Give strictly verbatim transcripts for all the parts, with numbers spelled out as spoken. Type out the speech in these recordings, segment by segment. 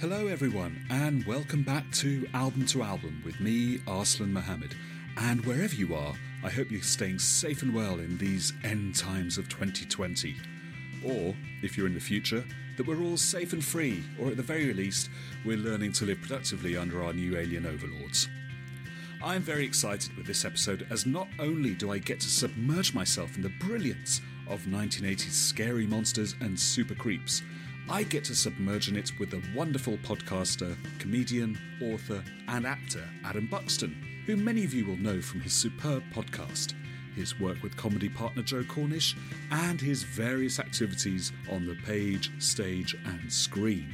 Hello everyone, and welcome back to Album to Album with me, Arslan Mohammed. And wherever you are, I hope you're staying safe and well in these end times of twenty twenty. Or, if you're in the future, that we're all safe and free, or at the very least, we're learning to live productively under our new alien overlords. I'm very excited with this episode, as not only do I get to submerge myself in the brilliance of nineteen eighties scary monsters and super creeps, I get to submerge in it with the wonderful podcaster, comedian, author and actor Adam Buxton, who many of you will know from his superb podcast, his work with comedy partner Joe Cornish, and his various activities on the page, stage and screen.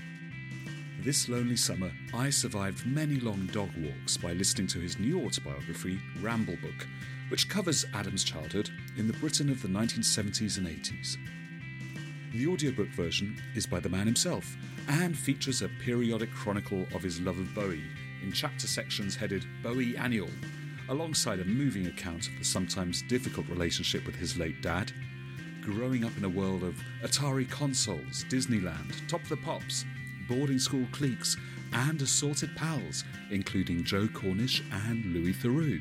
This lonely summer, I survived many long dog walks by listening to his new autobiography, Ramble Book, which covers Adam's childhood in the Britain of the nineteen seventies and eighties. The audiobook version is by the man himself and features a periodic chronicle of his love of Bowie in chapter sections headed Bowie Annual, alongside a moving account of the sometimes difficult relationship with his late dad, growing up in a world of Atari consoles, Disneyland, Top of the Pops, boarding school cliques and assorted pals, including Joe Cornish and Louis Theroux.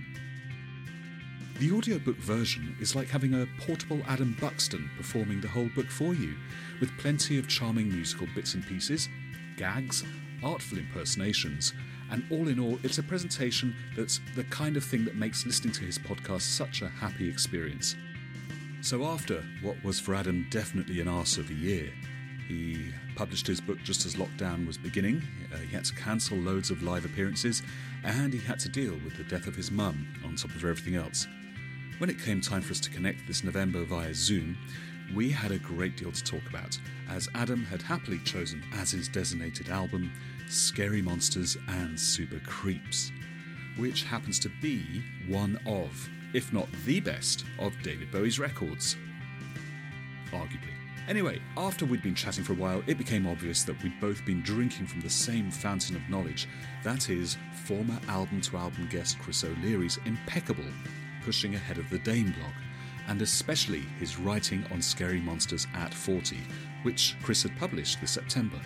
The audiobook version is like having a portable Adam Buxton performing the whole book for you, with plenty of charming musical bits and pieces, gags, artful impersonations, and all in all, it's a presentation that's the kind of thing that makes listening to his podcast such a happy experience. So after what was for Adam definitely an arse of a year, he published his book just as lockdown was beginning. Uh, he had to cancel loads of live appearances, and he had to deal with the death of his mum on top of everything else. When it came time for us to connect this November via Zoom, we had a great deal to talk about, as Adam had happily chosen as his designated album Scary Monsters and Super Creeps, which happens to be one of, if not the best, of David Bowie's records. Arguably. Anyway, after we'd been chatting for a while, it became obvious that we'd both been drinking from the same fountain of knowledge, that is, former album-to-album guest Chris O'Leary's impeccable pushing ahead of the Dane blog, and especially his writing on Scary Monsters at forty, which Chris had published this September.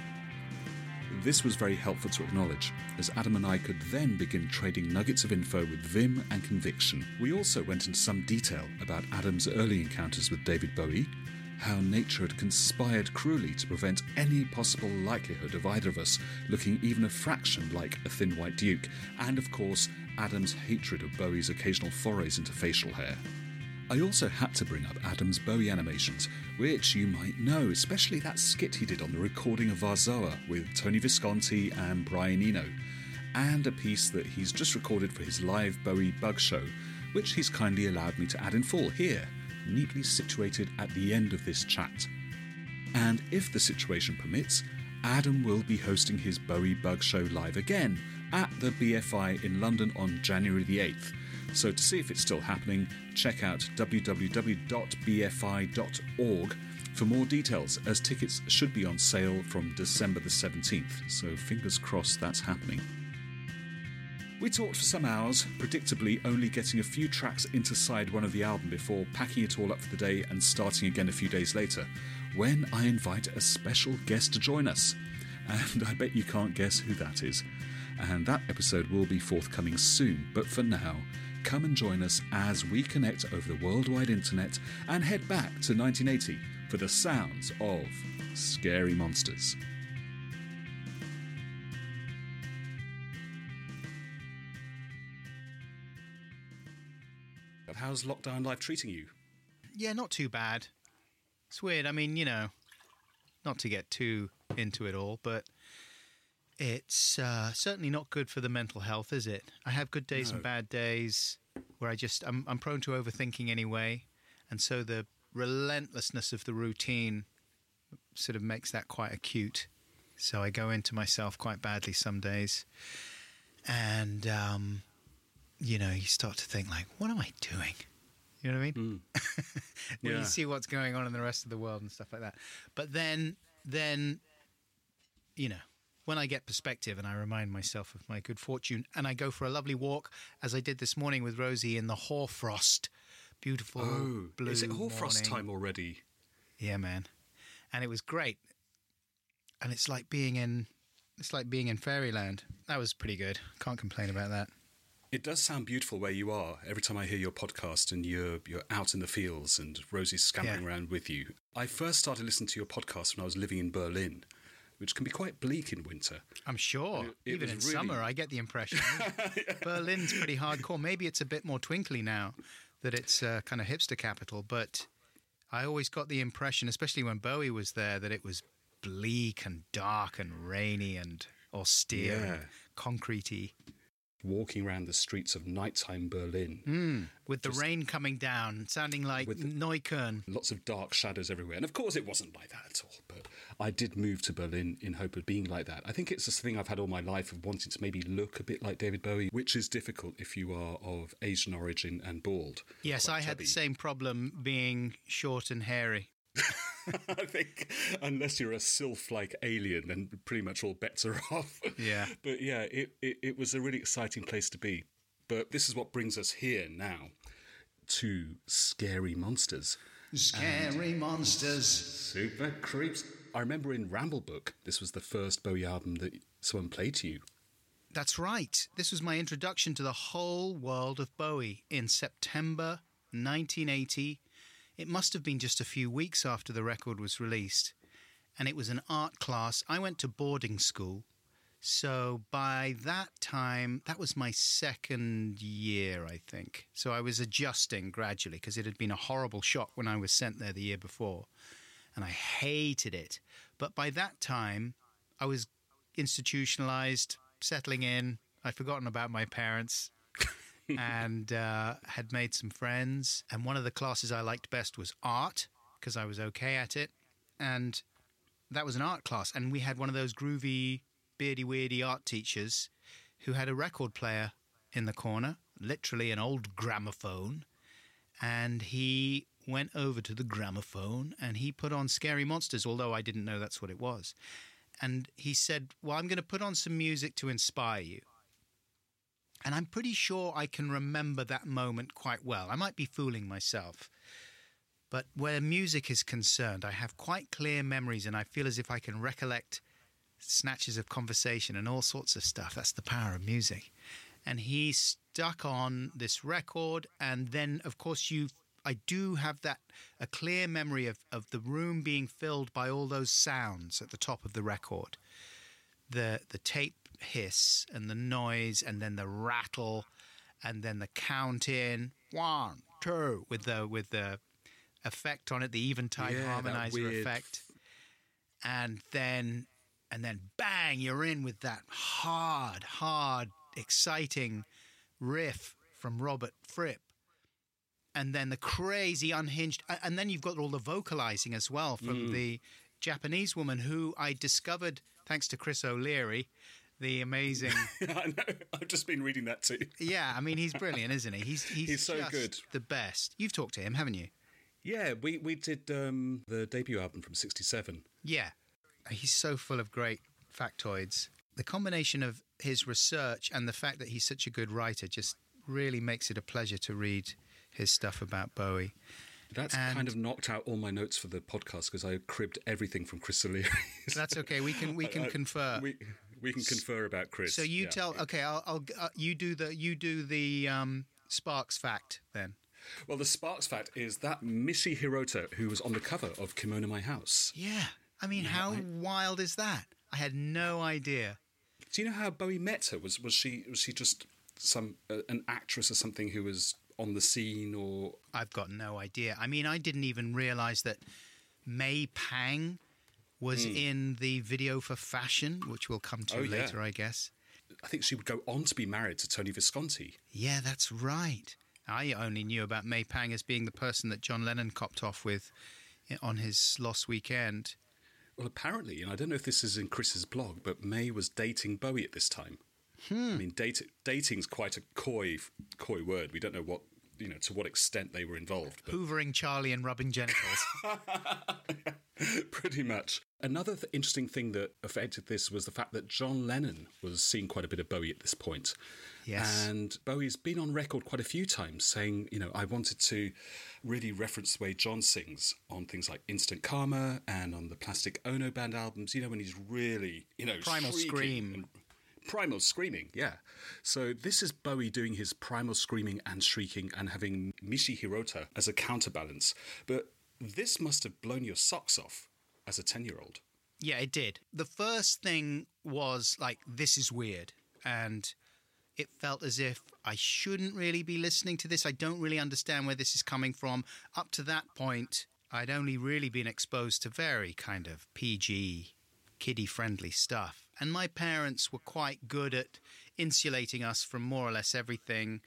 This was very helpful to acknowledge, as Adam and I could then begin trading nuggets of info with vim and conviction. We also went into some detail about Adam's early encounters with David Bowie, how nature had conspired cruelly to prevent any possible likelihood of either of us looking even a fraction like a thin white duke, and of course, Adam's hatred of Bowie's occasional forays into facial hair. I also had to bring up Adam's Bowie animations, which you might know, especially that skit he did on the recording of Varzoa with Tony Visconti and Brian Eno, and a piece that he's just recorded for his live Bowie Bug Show, which he's kindly allowed me to add in full here, neatly situated at the end of this chat. And if the situation permits, Adam will be hosting his Bowie Bug Show live again at the B F I in London on January the eighth. So to see if it's still happening, check out w w w dot b f i dot org for more details, as tickets should be on sale from December the seventeenth, so fingers crossed that's happening. We talked for some hours, predictably only getting a few tracks into side one of the album before packing it all up for the day and starting again a few days later, when I invite a special guest to join us. And I bet you can't guess who that is. And that episode will be forthcoming soon, but for now, come and join us as we connect over the worldwide internet and head back to nineteen eighty for the sounds of Scary Monsters. How's lockdown life treating you? Yeah, not too bad. It's weird. I mean, you know, not to get too into it all, but it's uh, certainly not good for the mental health, is it? I have good days no. and bad days where I just, I'm, I'm prone to overthinking anyway. And so the relentlessness of the routine sort of makes that quite acute. So I go into myself quite badly some days. And, um, you know, you start to think like, what am I doing? You know what I mean? Mm. when yeah. you see what's going on in the rest of the world and stuff like that. But then, then, you know, when I get perspective and I remind myself of my good fortune and I go for a lovely walk, as I did this morning with Rosie in the hoarfrost, beautiful oh, blue is it hoarfrost morning. time already? Yeah, man. And it was great. And it's like being in It's like being in fairyland. That was pretty good. Can't complain about that. It does sound beautiful where you are. Every time I hear your podcast and you're you're out in the fields and Rosie's scampering Yeah. around with you. I first started listening to your podcast when I was living in Berlin, which can be quite bleak in winter. I'm sure. It- it Even in was really- summer, I get the impression. Berlin's pretty hardcore. Maybe it's a bit more twinkly now that it's uh, kind of hipster capital, but I always got the impression, especially when Bowie was there, that it was bleak and dark and rainy and austere Yeah. and concretey. Walking around the streets of nighttime Berlin, Mm, with the Just- rain coming down, sounding like With the- Neukölln. lots of dark shadows everywhere. And of course it wasn't like that at all, but I did move to Berlin in hope of being like that. I think it's this thing I've had all my life of wanting to maybe look a bit like David Bowie, which is difficult if you are of Asian origin and bald. Yes, Quite I had chubby. the same problem being short and hairy. I think unless you're a sylph-like alien, then pretty much all bets are off. Yeah. But yeah, it, it, it was a really exciting place to be. But this is what brings us here now to Scary Monsters. Scary monsters. Super Creeps. I remember in Ramble Book, this was the first Bowie album that someone played to you. That's right. This was my introduction to the whole world of Bowie in September nineteen eighty. It must have been just a few weeks after the record was released. And it was an art class. I went to boarding school. So by that time, that was my second year, I think. So I was adjusting gradually because it had been a horrible shock when I was sent there the year before. And I hated it. But by that time, I was institutionalized, settling in. I'd forgotten about my parents and uh, had made some friends. And one of the classes I liked best was art because I was okay at it. And that was an art class. And we had one of those groovy, beardy, weirdy art teachers who had a record player in the corner, literally an old gramophone. And he went over to the gramophone and he put on Scary Monsters, although I didn't know that's what it was. And he said, well, I'm going to put on some music to inspire you. And I'm pretty sure I can remember that moment quite well. I might be fooling myself. But where music is concerned, I have quite clear memories and I feel as if I can recollect snatches of conversation and all sorts of stuff. That's the power of music. And he stuck on this record, and then, of course, you, I do have that, a clear memory of, of the room being filled by all those sounds at the top of the record. The, the tape hiss and the noise and then the rattle and then the count in. One, two, with the, with the effect on it, the Eventide Yeah, that harmonizer weird- effect. And then... And then, bang, you're in with that hard, hard, exciting riff from Robert Fripp. And then the crazy, unhinged... And then you've got all the vocalizing as well from mm. the Japanese woman who I discovered, thanks to Chris O'Leary, the amazing... I know. I've just been reading that too. Yeah, I mean, he's brilliant, isn't he? He's, he's, he's so just good. The best. You've talked to him, haven't you? Yeah, we, we did um, the debut album from sixty-seven. Yeah. He's so full of great factoids. The combination of his research and the fact that he's such a good writer just really makes it a pleasure to read his stuff about Bowie. That's and kind of knocked out all my notes for the podcast because I cribbed everything from Chris O'Leary. That's okay. We can we can I, I, confer. We, we can confer about Chris. So you yeah. tell. Okay, I'll, I'll uh, you do the you do the um, Sparks fact then. Well, the Sparks fact is that Missy Hirota, who was on the cover of Kimono My House. Yeah. I mean, yeah, how I, wild is that? I had no idea. Do you know how Bowie met her? Was was she was she just some uh, an actress or something who was on the scene, or? I've got no idea. I mean, I didn't even realise that May Pang was mm. in the video for Fashion, which we'll come to oh, later, yeah. I guess. I think she would go on to be married to Tony Visconti. Yeah, that's right. I only knew about May Pang as being the person that John Lennon copped off with on his Lost Weekend. Well, apparently, and I don't know if this is in Chris's blog, but May was dating Bowie at this time. Hmm. I mean, date, dating's quite a coy, coy word. We don't know what, you know, to what extent they were involved. But... Hoovering Charlie and rubbing genitals. Pretty much. Another th- interesting thing that affected this was the fact that John Lennon was seeing quite a bit of Bowie at this point. Yes. And Bowie's been on record quite a few times saying, you know, I wanted to really reference the way John sings on things like Instant Karma and on the Plastic Ono Band albums, you know, when he's really, you know, Primal Scream. And primal screaming, yeah. So this is Bowie doing his primal screaming and shrieking and having Michi Hirota as a counterbalance. But this must have blown your socks off as a ten-year-old. Yeah, it did. The first thing was like, this is weird. And it felt as if I shouldn't really be listening to this. I don't really understand where this is coming from. Up to that point, I'd only really been exposed to very kind of P G, kiddie-friendly stuff. And my parents were quite good at insulating us from more or less everything.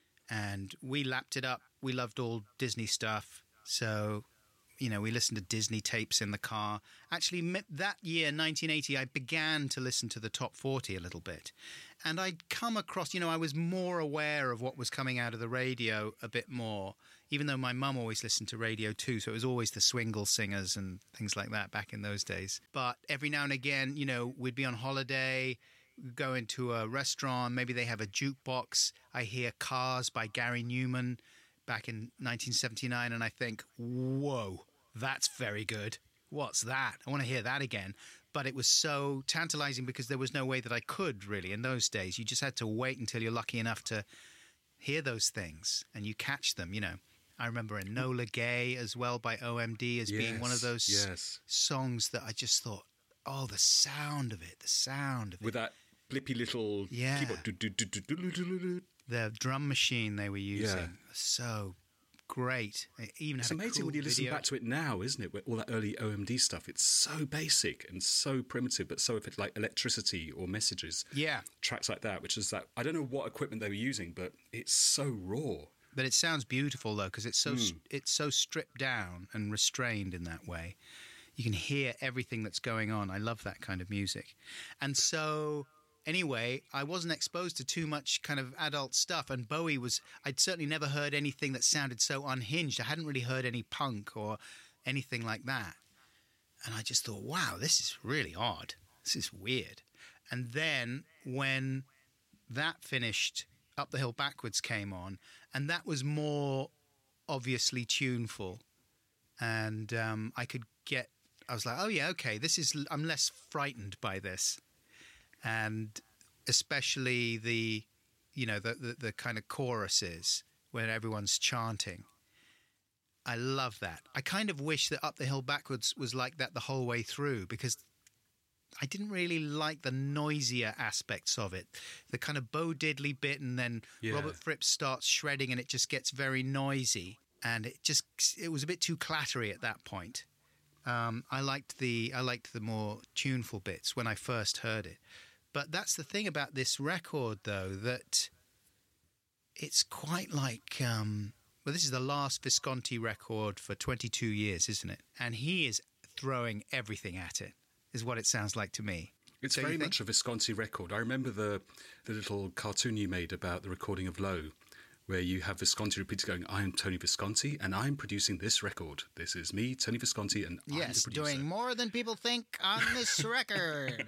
And we lapped it up. We loved all Disney stuff. So, you know, we listened to Disney tapes in the car. Actually, that year, nineteen eighty, I began to listen to the top forty a little bit. And I'd come across, you know, I was more aware of what was coming out of the radio a bit more, even though my mum always listened to radio too. So it was always the Swingle singers and things like that back in those days. But every now and again, you know, we'd be on holiday, go into a restaurant, maybe they have a jukebox. I hear Cars by Gary Newman back in nineteen seventy-nine, and I think, whoa, that's very good. What's that? I want to hear that again. But it was so tantalizing because there was no way that I could really in those days. You just had to wait until you're lucky enough to hear those things and you catch them, you know. I remember Enola Gay as well by O M D as yes, being one of those yes. songs that I just thought, oh, the sound of it, the sound of it. With that blippy little yeah. keyboard. Do, do, do, do, do, do, do, do. The drum machine they were using. Yeah. So great. It even it's had amazing a cool when you listen video. back to it now, isn't it? With all that early O M D stuff. It's so basic and so primitive, but so effective, like Electricity or Messages. Yeah. Tracks like that, which is that, I don't know what equipment they were using, but it's so raw. But it sounds beautiful, though, because it's so Mm. it's so stripped down and restrained in that way. You can hear everything that's going on. I love that kind of music. And so, anyway, I wasn't exposed to too much kind of adult stuff. And Bowie was... I'd certainly never heard anything that sounded so unhinged. I hadn't really heard any punk or anything like that. And I just thought, wow, this is really odd. This is weird. And then when that finished, Up the Hill Backwards came on, and that was more obviously tuneful. And um, I could get... I was like, oh, yeah, okay, this is... I'm less frightened by this. And especially the, you know, the, the, the kind of choruses when everyone's chanting. I love that. I kind of wish that Up the Hill Backwards was like that the whole way through, because I didn't really like the noisier aspects of it. The kind of Bo Diddley bit, and then Yeah. Robert Fripp starts shredding and it just gets very noisy. And it just, it was a bit too clattery at that point. Um, I liked the I liked the more tuneful bits when I first heard it. But that's the thing about this record, though, that it's quite like... Um, well, this is the last Visconti record for twenty-two years, isn't it? And he is throwing everything at it, is what it sounds like to me. It's Don't very you think? much a Visconti record. I remember the the little cartoon you made about the recording of Low, where you have Visconti repeated going, I am Tony Visconti, and I'm producing this record. This is me, Tony Visconti, and I'm Yes, the producer. doing more than people think on this record.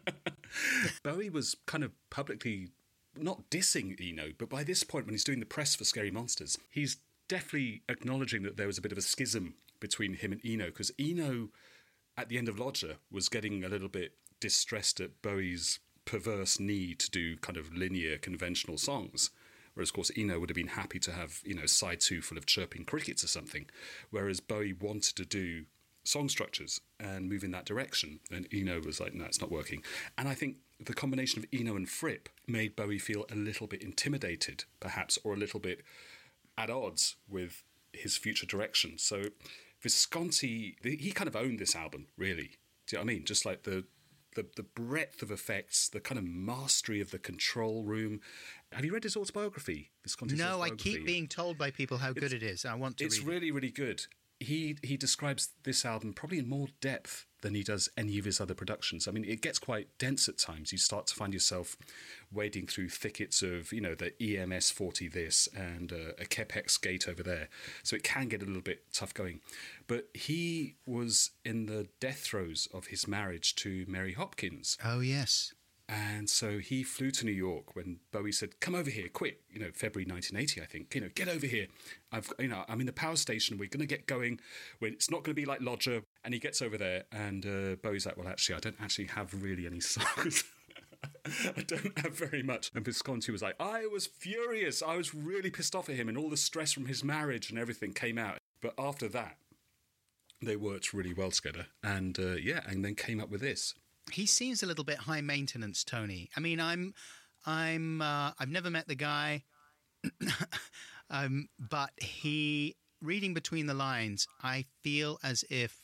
Bowie was kind of publicly not dissing Eno, but by this point when he's doing the press for Scary Monsters, he's definitely acknowledging that there was a bit of a schism between him and Eno, because Eno, at the end of Lodger, was getting a little bit distressed at Bowie's perverse need to do kind of linear, conventional songs. Whereas, of course, Eno would have been happy to have, you know, side two full of chirping crickets or something. Whereas Bowie wanted to do song structures and move in that direction. And Eno was like, no, it's not working. And I think the combination of Eno and Fripp made Bowie feel a little bit intimidated, perhaps, or a little bit at odds with his future direction. So Visconti, he kind of owned this album, really. Do you know what I mean? Just like the... The, the breadth of effects, the kind of mastery of the control room. Have you read his autobiography, Visconti's No, I autobiography? keep being told by people how good It's- it is. I want to It's read it. really, really good. he he describes this album probably in more depth than he does any of his other productions. I mean, it gets quite dense at times. You start to find yourself wading through thickets of, you know, the E M S forty this and uh, a Kepex gate over there. So it can get a little bit tough going. But he was in the death throes of his marriage to Mary Hopkins. Oh, yes. And so he flew to New York when Bowie said, "Come over here, quick!" You know, February nineteen eighty, I think. You know, get over here. I've, you know, I'm in the power station. We're going to get going. When it's not going to be like Lodger. And he gets over there, and uh, Bowie's like, "Well, actually, I don't actually have really any songs. I don't have very much." And Visconti was like, "I was furious. I was really pissed off at him, and all the stress from his marriage and everything came out." But after that, they worked really well together, and uh, yeah, and then came up with this. He seems a little bit high maintenance, Tony. I mean, I'm, I'm, uh, I've never met the guy, um, but he, reading between the lines, I feel as if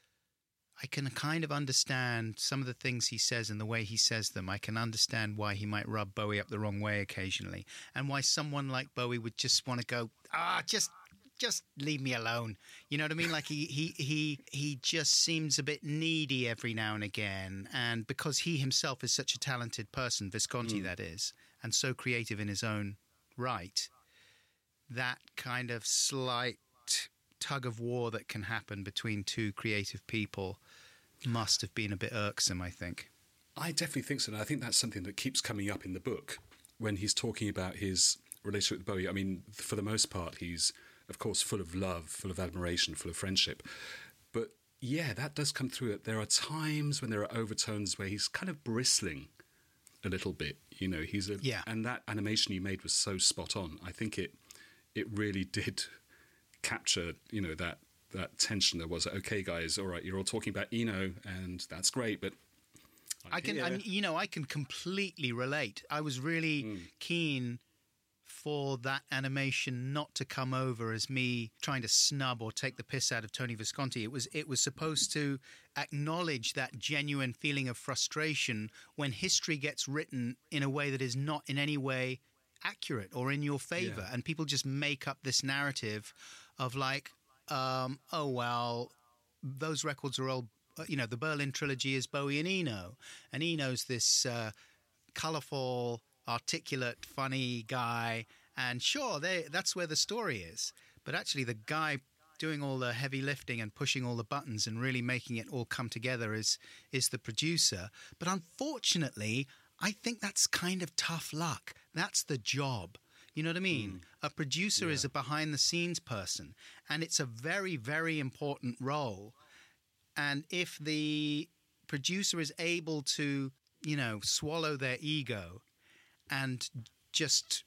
I can kind of understand some of the things he says and the way he says them. I can understand why he might rub Bowie up the wrong way occasionally, and why someone like Bowie would just want to go, ah, just. Just leave me alone. You know what I mean? Like he, he, he, he just seems a bit needy every now and again. And because he himself is such a talented person, Visconti mm. that is, and so creative in his own right, that kind of slight tug of war that can happen between two creative people must have been a bit irksome, I think. I definitely think so. And I think that's something that keeps coming up in the book when he's talking about his relationship with Bowie. I mean, for the most part, he's, of course, full of love, full of admiration, full of friendship. But yeah, that does come through. There are times when there are overtones where he's kind of bristling a little bit. You know, he's a, yeah. And that animation you made was so spot on. I think it it really did capture, you know, that that tension there was. Okay, guys, all right, you're all talking about Eno, and that's great, but I'm I can, I, you know, I can completely relate. I was really mm. keen for that animation not to come over as me trying to snub or take the piss out of Tony Visconti. It was it was supposed to acknowledge that genuine feeling of frustration when history gets written in a way that is not in any way accurate or in your favor. Yeah. And people just make up this narrative of like, um, oh, well, those records are all, you know, the Berlin trilogy is Bowie and Eno. And Eno's this uh, colourful, articulate, funny guy, and sure, they, that's where the story is. But actually, the guy doing all the heavy lifting and pushing all the buttons and really making it all come together is is the producer. But unfortunately, I think that's kind of tough luck. That's the job. You know what I mean? Mm. A producer yeah. is a behind-the-scenes person, and it's a very, very important role. And if the producer is able to, you know, swallow their ego and just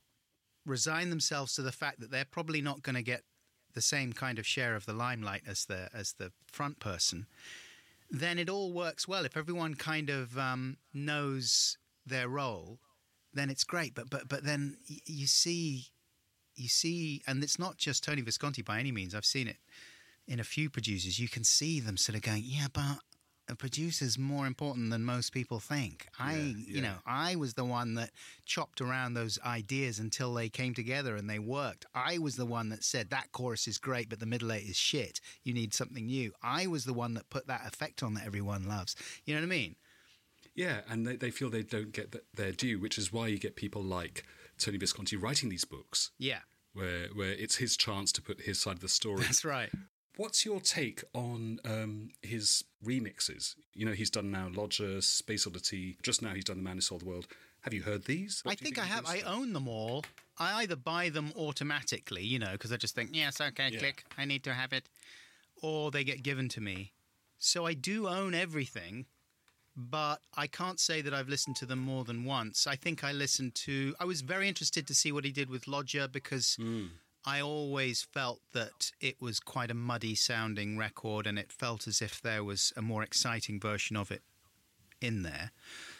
resign themselves to the fact that they're probably not going to get the same kind of share of the limelight as the as the front person, then it all works well. If everyone kind of um, knows their role, then it's great. But but but then y- you see, you see, and it's not just Tony Visconti by any means. I've seen it in a few producers. You can see them sort of going, yeah, but a producer's more important than most people think. I, yeah, yeah. you know, I was the one that chopped around those ideas until they came together and they worked. I was the one that said that chorus is great, but the middle eight is shit. You need something new. I was the one that put that effect on that everyone loves. You know what I mean? Yeah, and they, they feel they don't get the, their due, which is why you get people like Tony Visconti writing these books. Yeah. Where, where it's his chance to put his side of the story. That's right. What's your take on um, his remixes? You know, he's done now Lodger, Space Oddity. Just now he's done The Man Who Sold the World. Have you heard these? What I think, think I have. I own them all. I either buy them automatically, you know, because I just think, yes, okay, yeah. click, I need to have it. Or they get given to me. So I do own everything, but I can't say that I've listened to them more than once. I think I listened to... I was very interested to see what he did with Lodger because... Mm. I always felt that it was quite a muddy-sounding record, and it felt as if there was a more exciting version of it in there.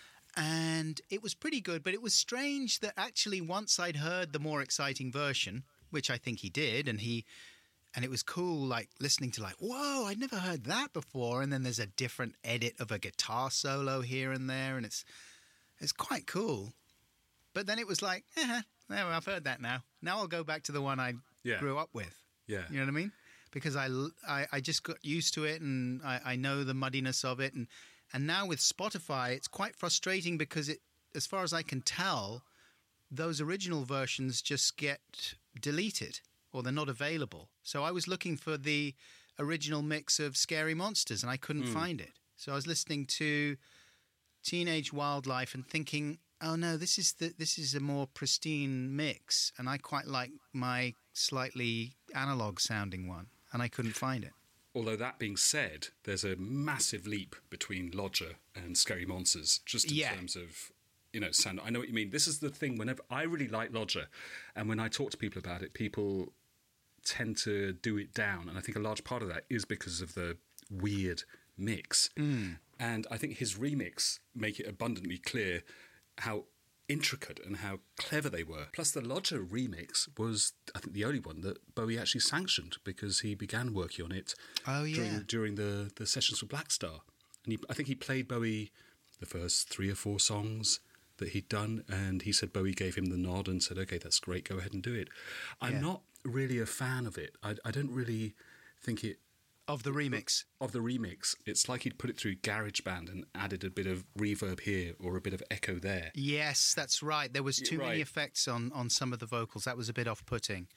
And it was pretty good, but it was strange that actually once I'd heard the more exciting version, which I think he did, and he, and it was cool, like, listening to like, whoa, I'd never heard that before, and then there's a different edit of a guitar solo here and there, and it's it's quite cool. But then it was like, eh, no, I've heard that now. Now I'll go back to the one I yeah. grew up with. Yeah. You know what I mean? because I, I, I just got used to it, and I, I know the muddiness of it. And, and now with Spotify, it's quite frustrating because, it, as far as I can tell, those original versions just get deleted or they're not available. So I was looking for the original mix of Scary Monsters and I couldn't mm. find it. So I was listening to Teenage Wildlife and thinking, oh no, this is the, this is a more pristine mix, and I quite like my slightly analog sounding one, and I couldn't find it. Although that being said, there's a massive leap between Lodger and Scary Monsters, just in yeah. terms of, you know, sound. I know what you mean. This is the thing. Whenever I really like Lodger, and when I talk to people about it, people tend to do it down, and I think a large part of that is because of the weird mix. Mm. And I think his remix make it abundantly clear how intricate and how clever they were. Plus, the Lodger remix was, I think, the only one that Bowie actually sanctioned, because he began working on it oh, yeah. during, during the, the sessions for Black Star. And he, I think he played Bowie the first three or four songs that he'd done, and he said Bowie gave him the nod and said, OK, that's great, go ahead and do it. I'm yeah. not really a fan of it. I, I don't really think it... Of the remix? Of the remix. It's like he'd put it through GarageBand and added a bit of reverb here or a bit of echo there. Yes, that's right. There was too right. many effects on, on some of the vocals. That was a bit off-putting.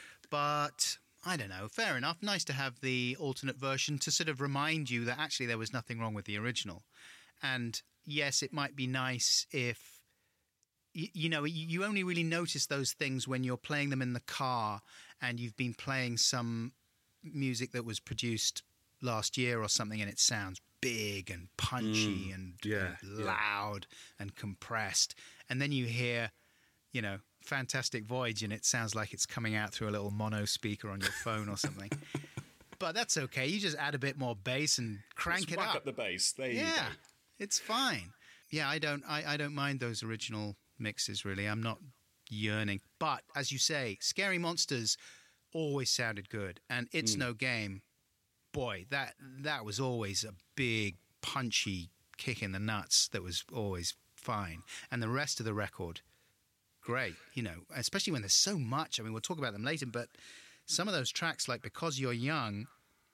But, I don't know, fair enough. Nice to have the alternate version to sort of remind you that actually there was nothing wrong with the original. And, yes, it might be nice if, you, you know, you only really notice those things when you're playing them in the car and you've been playing some music that was produced last year or something, and it sounds big and punchy mm, and, yeah, and loud yeah. and compressed, and then you hear, you know, Fantastic Voyage, and it sounds like it's coming out through a little mono speaker on your phone or something. But that's okay. You just add a bit more bass and crank Just it whack up. up the bass. There you yeah, go. It's fine. Yeah, I don't, I, I don't mind those original mixes. Really, I'm not yearning. But as you say, Scary Monsters always sounded good, and It's mm. No Game, boy, that that was always a big punchy kick in the nuts that was always fine. And the rest of the record, great, you know, especially when there's so much. I mean, we'll talk about them later, but some of those tracks, like Because You're Young,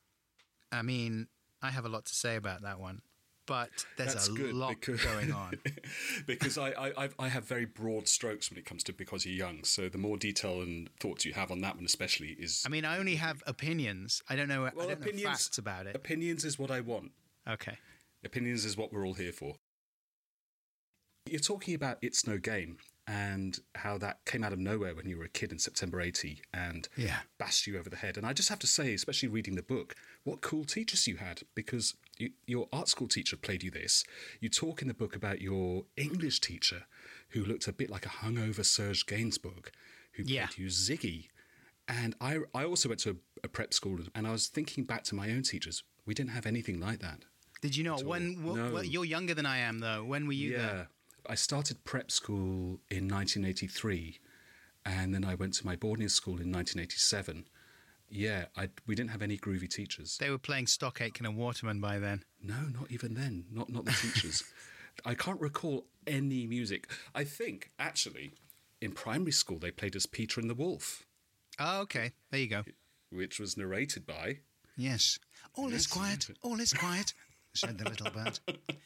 I mean, I have a lot to say about that one. But there's That's a good lot because, going on. Because I, I, I have very broad strokes when it comes to Because You're Young. So the more detail and thoughts you have on that one especially is... I mean, I only have opinions. I don't know, well, I don't opinions, know facts about it. Opinions is what I want. Okay. Opinions is what we're all here for. You're talking about It's No Game and how that came out of nowhere when you were a kid in September eighty and yeah. bashed you over the head. And I just have to say, especially reading the book, what cool teachers you had, because you, your art school teacher played you this. You talk in the book about your English teacher who looked a bit like a hungover Serge Gainsbourg, who played yeah. you Ziggy. And I, I also went to a, a prep school, and I was thinking back to my own teachers. We didn't have anything like that. Did you not? When w- no. w- you're younger than I am, though. When were you yeah. there? I started prep school in nineteen eighty-three, and then I went to my boarding school in nineteen eighty-seven. Yeah, I, we didn't have any groovy teachers. They were playing Stock Aitken and Waterman by then. No, not even then. Not not the teachers. I can't recall any music. I think, actually, in primary school they played us Peter and the Wolf. Oh, okay. There you go. Which was narrated by... Yes. All yes, is quiet. All is quiet, said the little bird.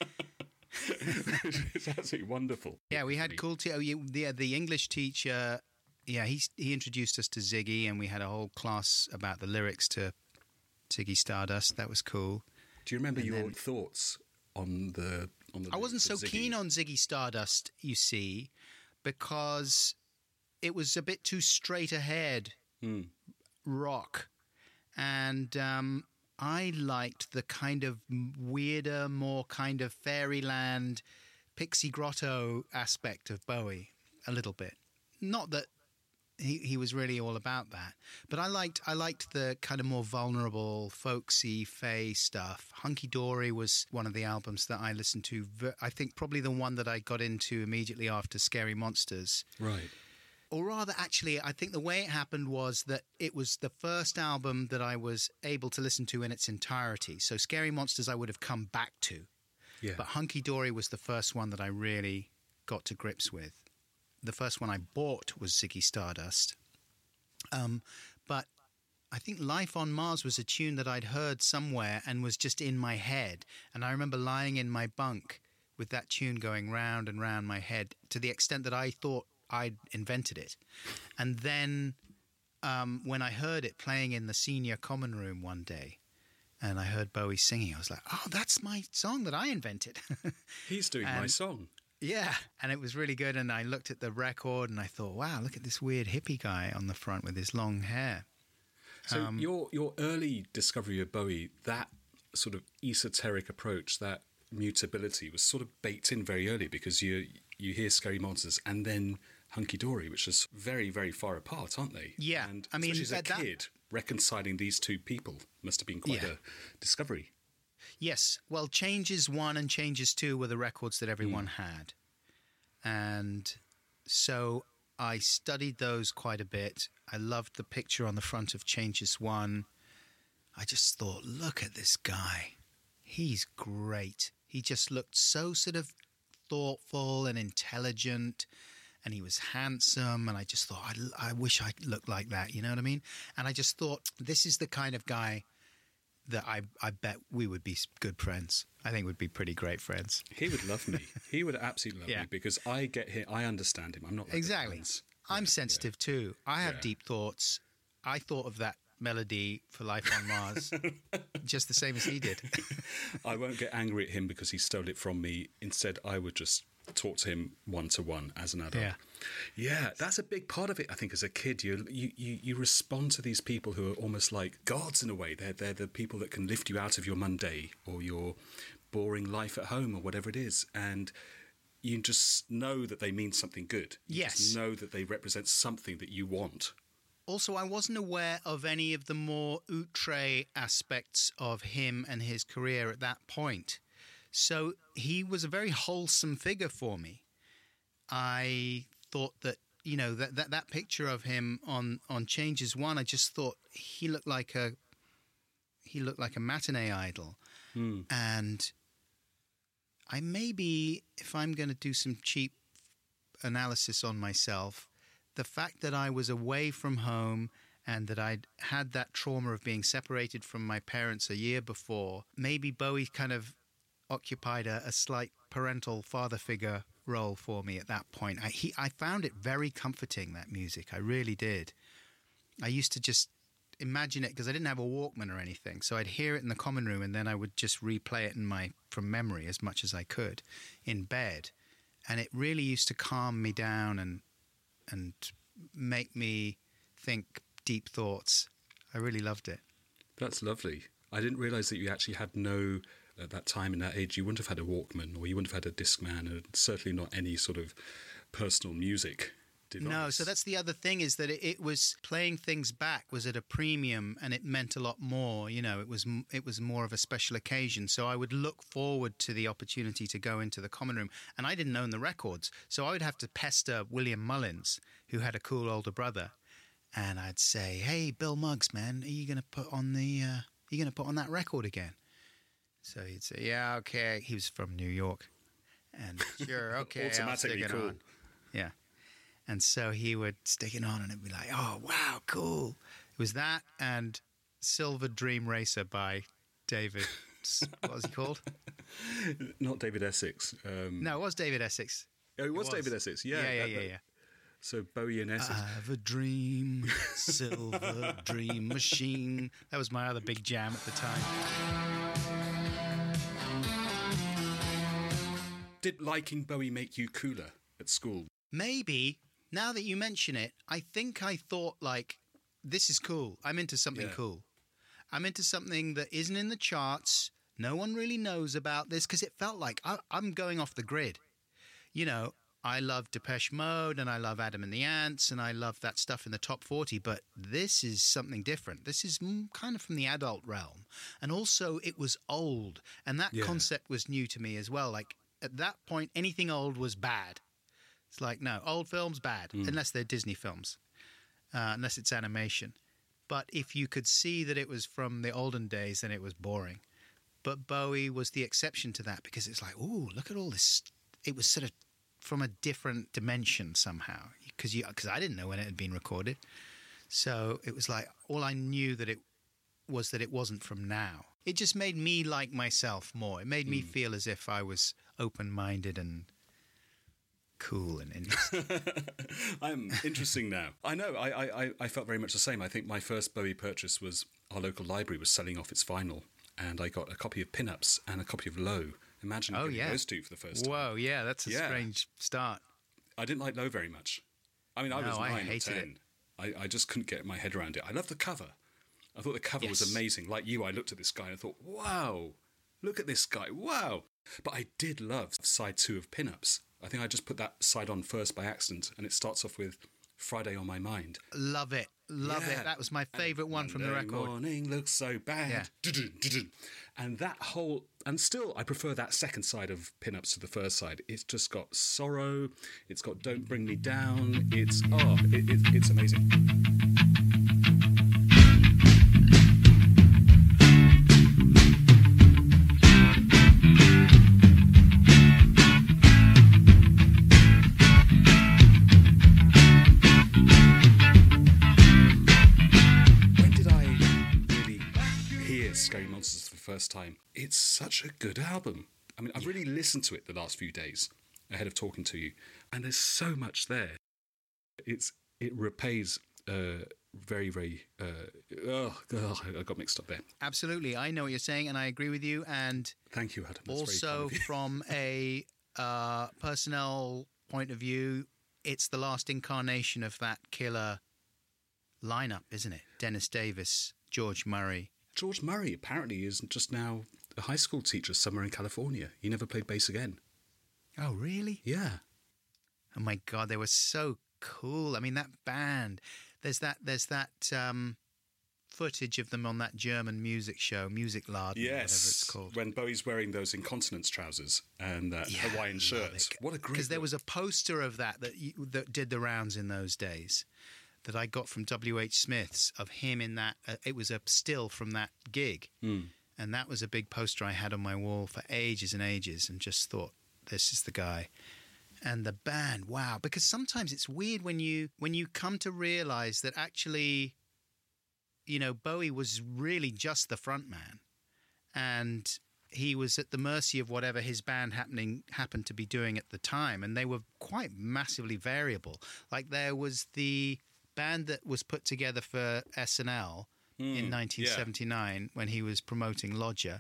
It's absolutely wonderful. Yeah, we had cool... Te- oh, you, the, the English teacher... Yeah, he he introduced us to Ziggy, and we had a whole class about the lyrics to Ziggy Stardust. That was cool. Do you remember and your then, thoughts on the on the? I wasn't so Ziggy? keen on Ziggy Stardust, you see, because it was a bit too straight ahead mm. rock, and um, I liked the kind of weirder, more kind of fairyland, Pixie Grotto aspect of Bowie a little bit. Not that he he was really all about that, but I liked I liked the kind of more vulnerable, folksy, fey stuff. Hunky Dory was one of the albums that I listened to. I think probably the one that I got into immediately after Scary Monsters. Right. Or rather, actually, I think the way it happened was that it was the first album that I was able to listen to in its entirety. So Scary Monsters I would have come back to. Yeah. But Hunky Dory was the first one that I really got to grips with. The first one I bought was Ziggy Stardust. Um, but I think Life on Mars was a tune that I'd heard somewhere and was just in my head. And I remember lying in my bunk with that tune going round and round my head to the extent that I thought I'd invented it. And then um, when I heard it playing in the senior common room one day, and I heard Bowie singing, I was like, oh, that's my song that I invented. He's doing and, my song. Yeah, and it was really good. And I looked at the record and I thought, wow, look at this weird hippie guy on the front with his long hair. So um, your your early discovery of Bowie, that sort of esoteric approach, that mutability was sort of baked in very early, because you you hear Scary Monsters and then Hunky Dory, which is very, very far apart, aren't they? Yeah, and I mean, especially as a that, kid, that... reconciling these two people must have been quite yeah. a discovery. Yes, well, Changes One and Changes Two were the records that everyone mm. had, and so I studied those quite a bit. I loved the picture on the front of Changes One. I just thought, look at this guy. He's great. He just looked so sort of thoughtful and intelligent, and he was handsome, and I just thought, I, I wish I looked like that, you know what I mean? And I just thought, this is the kind of guy that I, I bet we would be good friends. I think we'd be pretty great friends. He would love me. He would absolutely love yeah. me, because I get him. I understand him. I'm not like exactly. I'm yeah, sensitive yeah. too. I have yeah. deep thoughts. I thought of that melody for Life on Mars just the same as he did. I won't get angry at him because he stole it from me. Instead, I would just talk to him one to one as an adult. Yeah. Yeah, that's a big part of it. I think as a kid, you you you, you respond to these people who are almost like gods in a way. They're they're the people that can lift you out of your Monday or your boring life at home or whatever it is, and you just know that they mean something good. You yes. just know that they represent something that you want. Also, I wasn't aware of any of the more outre aspects of him and his career at that point. So he was a very wholesome figure for me. I thought that, you know, that that, that picture of him on, on Changes One, I just thought he looked like a he looked like a matinee idol. Mm. And I maybe, if I'm going to do some cheap analysis on myself, the fact that I was away from home and that I'd had that trauma of being separated from my parents a year before, maybe Bowie kind of occupied a, a slight parental father figure role for me at that point. I, he, I found it very comforting, that music. I really did. I used to just imagine it, because I didn't have a Walkman or anything, so I'd hear it in the common room and then I would just replay it in my from memory as much as I could in bed, and it really used to calm me down and and make me think deep thoughts. I really loved it. That's lovely. I didn't realise that you actually had no, at that time in that age, you wouldn't have had a Walkman, or you wouldn't have had a Discman, and certainly not any sort of personal music device. No, so that's the other thing, is that it, it was playing things back was at a premium, and it meant a lot more. You know, it was it was more of a special occasion. So I would look forward to the opportunity to go into the common room, and I didn't own the records, so I would have to pester William Mullins, who had a cool older brother, and I'd say, "Hey, Bill Muggs, man, are you going to put on the uh, are you going to put on that record again?" So he'd say, "Yeah, okay." He was from New York, and sure, okay, I'll stick it cool. on. Yeah. And so he would stick it on and it'd be like, oh, wow, cool. It was that and Silver Dream Racer by David, what was he called? Not David Essex. Um, no, it was David Essex. Oh, it was, it was. David Essex, yeah. Yeah, yeah, that, yeah, yeah. So Bowie and Essex. I have a dream, silver dream machine. That was my other big jam at the time. Did liking Bowie make you cooler at school? Maybe. Now that you mention it, I think I thought, like, this is cool. I'm into something yeah. cool. I'm into something that isn't in the charts. No one really knows about this, because it felt like I, I'm going off the grid. You know, I love Depeche Mode and I love Adam and the Ants and I love that stuff in the top forty, but this is something different. This is kind of from the adult realm. And also it was old, and that yeah. concept was new to me as well. Like, at that point, anything old was bad. It's like, no, old films, bad, mm. unless they're Disney films, uh, unless it's animation. But if you could see that it was from the olden days, then it was boring. But Bowie was the exception to that, because it's like, ooh, look at all this. It was sort of from a different dimension somehow, because you, because I didn't know when it had been recorded. So it was like, all I knew that it was that it wasn't from now. It just made me like myself more. It made me Mm. feel as if I was open-minded and cool and interesting. I'm interesting now. I know, I, I, I felt very much the same. I think my first Bowie purchase was our local library was selling off its vinyl, and I got a copy of Pin-Ups and a copy of Low. Imagine Oh, getting yeah. those two for the first time. Whoa, yeah, that's a Yeah. strange start. I didn't like Low very much. I mean, I No, was I nine or hated ten. I, I just couldn't get my head around it. I loved the cover. I thought the cover was Yes. amazing. Like you, I looked at this guy and I thought, wow, look at this guy, wow. But I did love side two of Pin-Ups. I think I just put that side on first by accident, and it starts off with Friday on My Mind. Love it. Love Yeah. it. That was my favourite one from the Monday record. morning looks so bad. Yeah. Dun-dun, dun-dun. And that whole, and still I prefer that second side of Pin-Ups to the first side. It's just got sorrow, it's got Don't Bring Me Down, it's, oh, it, it, it's amazing. When did I really hear Scary Monsters for the first time? It's such a good album. I mean, I've really listened to it the last few days ahead of talking to you, and there's so much there. It's it repays uh, very, very. Uh, oh, oh, I got mixed up there. Absolutely. I know what you're saying, and I agree with you. And Thank you, Adam. That's very also, kind of you. from a uh, personnel point of view, it's the last incarnation of that killer lineup, isn't it? Dennis Davis, George Murray. George Murray apparently is just now a high school teacher somewhere in California. He never played bass again. Oh, really? Yeah. Oh my God, they were so cool. I mean, that band. There's that. There's that um, footage of them on that German music show, Music Laden, whatever it's Yes, called. when Bowie's wearing those incontinence trousers and that Yeah, Hawaiian love shirt. it. What a great Because there look. was a poster of that that you, that did the rounds in those days that I got from W H Smith's of him in that. Uh, it was a still from that gig, Mm. and that was a big poster I had on my wall for ages and ages, and just thought, this is the guy. And the band, wow! Because sometimes it's weird when you when you come to realize that actually, you know, Bowie was really just the front man, and he was at the mercy of whatever his band happening happened to be doing at the time, and they were quite massively variable. Like there was the band that was put together for S N L Mm, in nineteen seventy-nine when he was promoting Lodger,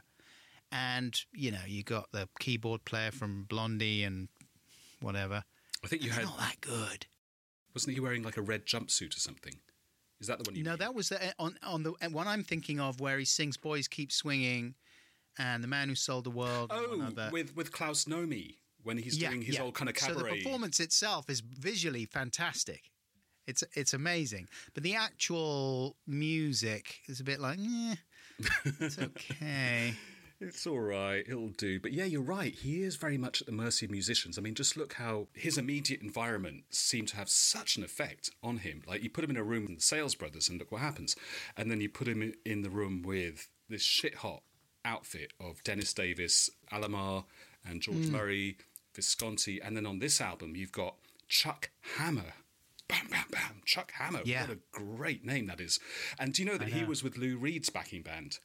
and you know you got the keyboard player from Blondie and whatever. I think you It's had, not that good. wasn't he wearing like a red jumpsuit or something? Is that the one you No, mean? that was the, on on the one I'm thinking of where he sings "Boys Keep Swinging," and "The Man Who Sold the World." and one Oh, other. with, with Klaus Nomi, when he's Yeah, doing his yeah. old kind of So the cabaret. performance itself is visually fantastic. It's it's amazing, but the actual music is a bit like, eh, it's okay. It's all right, it'll do. But yeah, you're right. He is very much at the mercy of musicians. I mean, just look how his immediate environment seemed to have such an effect on him. Like, you put him in a room with the Sales Brothers and look what happens. And then you put him in the room with this shit-hot outfit of Dennis Davis, Alomar, and George Murray, Visconti. And then on this album, you've got Chuck Hammer. Bam, bam, bam. Chuck Hammer. Yeah. What a great name that is. And do you know that I he know. was with Lou Reed's backing band?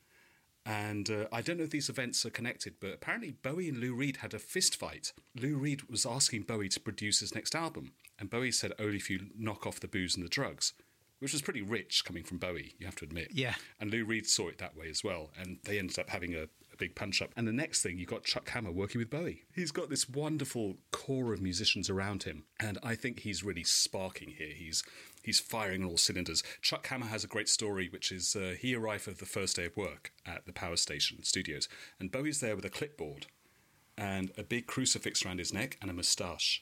And uh, I don't know if these events are connected, but apparently Bowie and Lou Reed had a fist fight. Lou Reed was asking Bowie to produce his next album, and Bowie said, only if you knock off the booze and the drugs, which was pretty rich coming from Bowie, you have to admit. Yeah. And Lou Reed saw it that way as well, and they ended up having a, a big punch-up. And the next thing, you've got Chuck Hammer working with Bowie. He's got this wonderful core of musicians around him, and I think he's really sparking here. He's He's firing on all cylinders. Chuck Hammer has a great story, which is uh, he arrived for the first day of work at the Power Station Studios, and Bowie's there with a clipboard and a big crucifix around his neck and a moustache.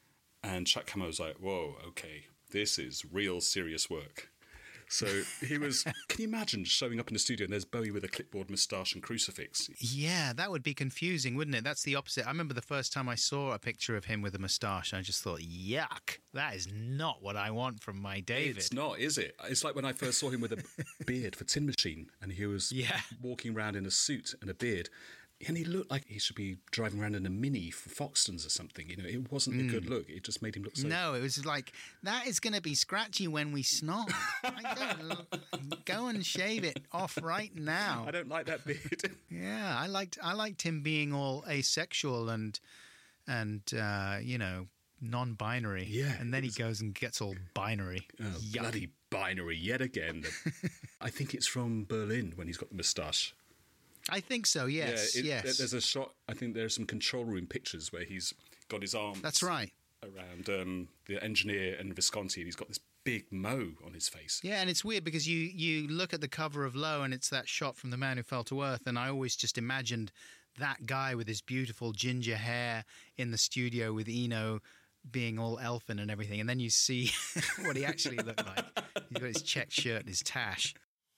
And Chuck Hammer was like, whoa, okay, this is real serious work. So he was, can you imagine showing up in the studio and there's Bowie with a clipboard, moustache and crucifix? Yeah, that would be confusing, wouldn't it? That's the opposite. I remember the first time I saw a picture of him with a moustache, I just thought, yuck, that is not what I want from my David. It's not, is it? It's like when I first saw him with a beard for Tin Machine, and he was Yeah. walking around in a suit and a beard. And he looked like he should be driving around in a Mini for Foxtons or something. You know, it wasn't mm. a good look. It just made him look so... No, it was like, that is going to be scratchy when we snot. I don't, go and shave it off right now. I don't like that beard. Yeah, I liked I liked him being all asexual and, and uh, you know, non-binary. Yeah. And then was... he goes and gets all binary. Oh, bloody binary yet again. I think it's from Berlin when he's got the moustache. I think so, yes, yeah, it, yes. There's a shot, I think there's some control room pictures where he's got his arms... That's right. ...around um, the engineer and Visconti, and he's got this big mo on his face. Yeah, and it's weird because you, you look at the cover of Low and it's that shot from The Man Who Fell to Earth, and I always just imagined that guy with his beautiful ginger hair in the studio with Eno being all elfin and everything, and then you see what he actually looked like. He's got his checked shirt and his tash.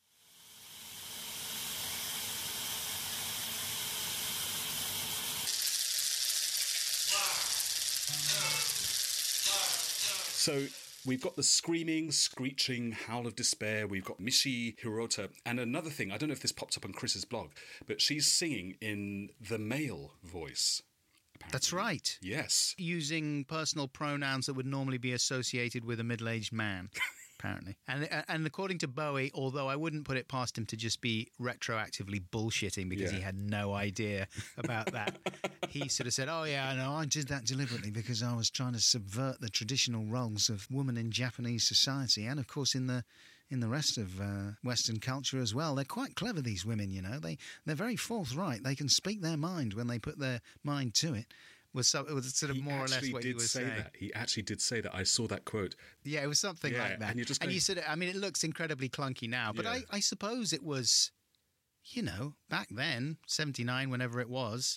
So we've got the screaming, screeching howl of despair. We've got Mishi Hirota. And another thing, I don't know if this popped up on Chris's blog, but she's singing in the male voice. Apparently. That's right. Yes. Using personal pronouns that would normally be associated with a middle-aged man. Apparently. And and according to Bowie, although I wouldn't put it past him to just be retroactively bullshitting because yeah. he had no idea about that, he sort of said, oh, yeah, no, I did that deliberately because I was trying to subvert the traditional roles of women in Japanese society and, of course, in the in the rest of uh, Western culture as well. They're quite clever, these women, you know. They, they're very forthright. They can speak their mind when they put their mind to it. Was, so, it was sort of he more or less what he was say saying. That. He actually did say that. I saw that quote. Yeah, it was something yeah, like that. And, you're just and going, you said, I mean, it looks incredibly clunky now, but yeah. I, I suppose it was, you know, back then, seventy-nine, whenever it was,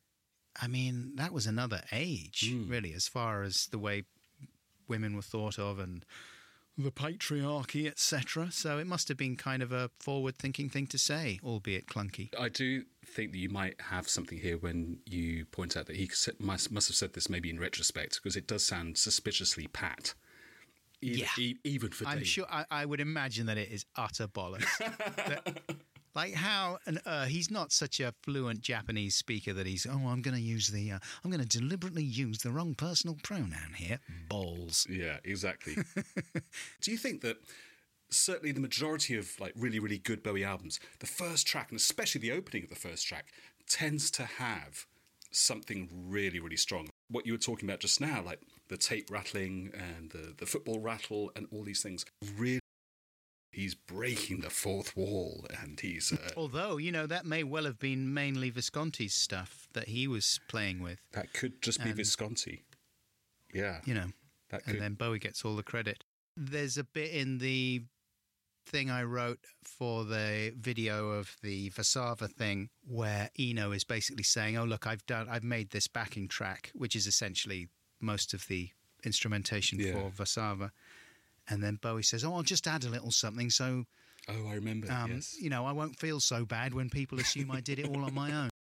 I mean, that was another age, mm. really, as far as the way women were thought of and the patriarchy, et cetera. So it must have been kind of a forward-thinking thing to say, albeit clunky. I do think that you might have something here when you point out that he must, must have said this maybe in retrospect, because it does sound suspiciously pat. Even, yeah. e- even for I'm Dave. sure, I, I would imagine that it is utter bollocks. that, like how, and uh, he's not such a fluent Japanese speaker that he's, oh, I'm going to use the, uh, I'm going to deliberately use the wrong personal pronoun here. Balls. Yeah, exactly. Do you think that certainly the majority of like really, really good Bowie albums, the first track, and especially the opening of the first track, tends to have something really, really strong? What you were talking about just now, like the tape rattling and the, the football rattle and all these things, really. He's breaking the fourth wall, and he's... Uh, Although, you know, that may well have been mainly Visconti's stuff that he was playing with. That could just be and, Visconti. Yeah. You know, that and could... then Bowie gets all the credit. There's a bit in the thing I wrote for the video of the Vasava thing where Eno is basically saying, oh, look, I've done, I've made this backing track, which is essentially most of the instrumentation yeah. for Vasava. And then Bowie says, oh, I'll just add a little something so... Oh, I remember, um, yes. You know, I won't feel so bad when people assume I did it all on my own.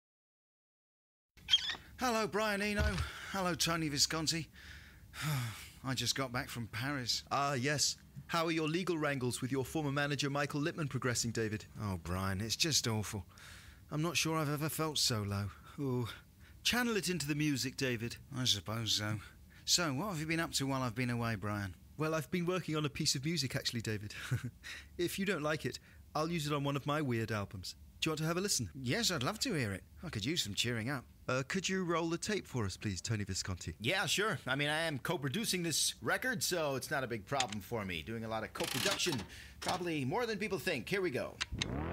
Hello, Brian Eno. Hello, Tony Visconti. I just got back from Paris. Ah, yes. How are your legal wrangles with your former manager, Michael Lippman, progressing, David? Oh, Brian, it's just awful. I'm not sure I've ever felt so low. Oh, channel it into the music, David. I suppose so. So, what have you been up to while I've been away, Brian? Well, I've been working on a piece of music, actually, David. If you don't like it, I'll use it on one of my weird albums. Do you want to have a listen? Yes, I'd love to hear it. I could use some cheering up. Uh, could you roll the tape for us, please, Tony Visconti? Yeah, sure. I mean, I am co-producing this record, so it's not a big problem for me. Doing a lot of co-production, probably more than people think. Here we go.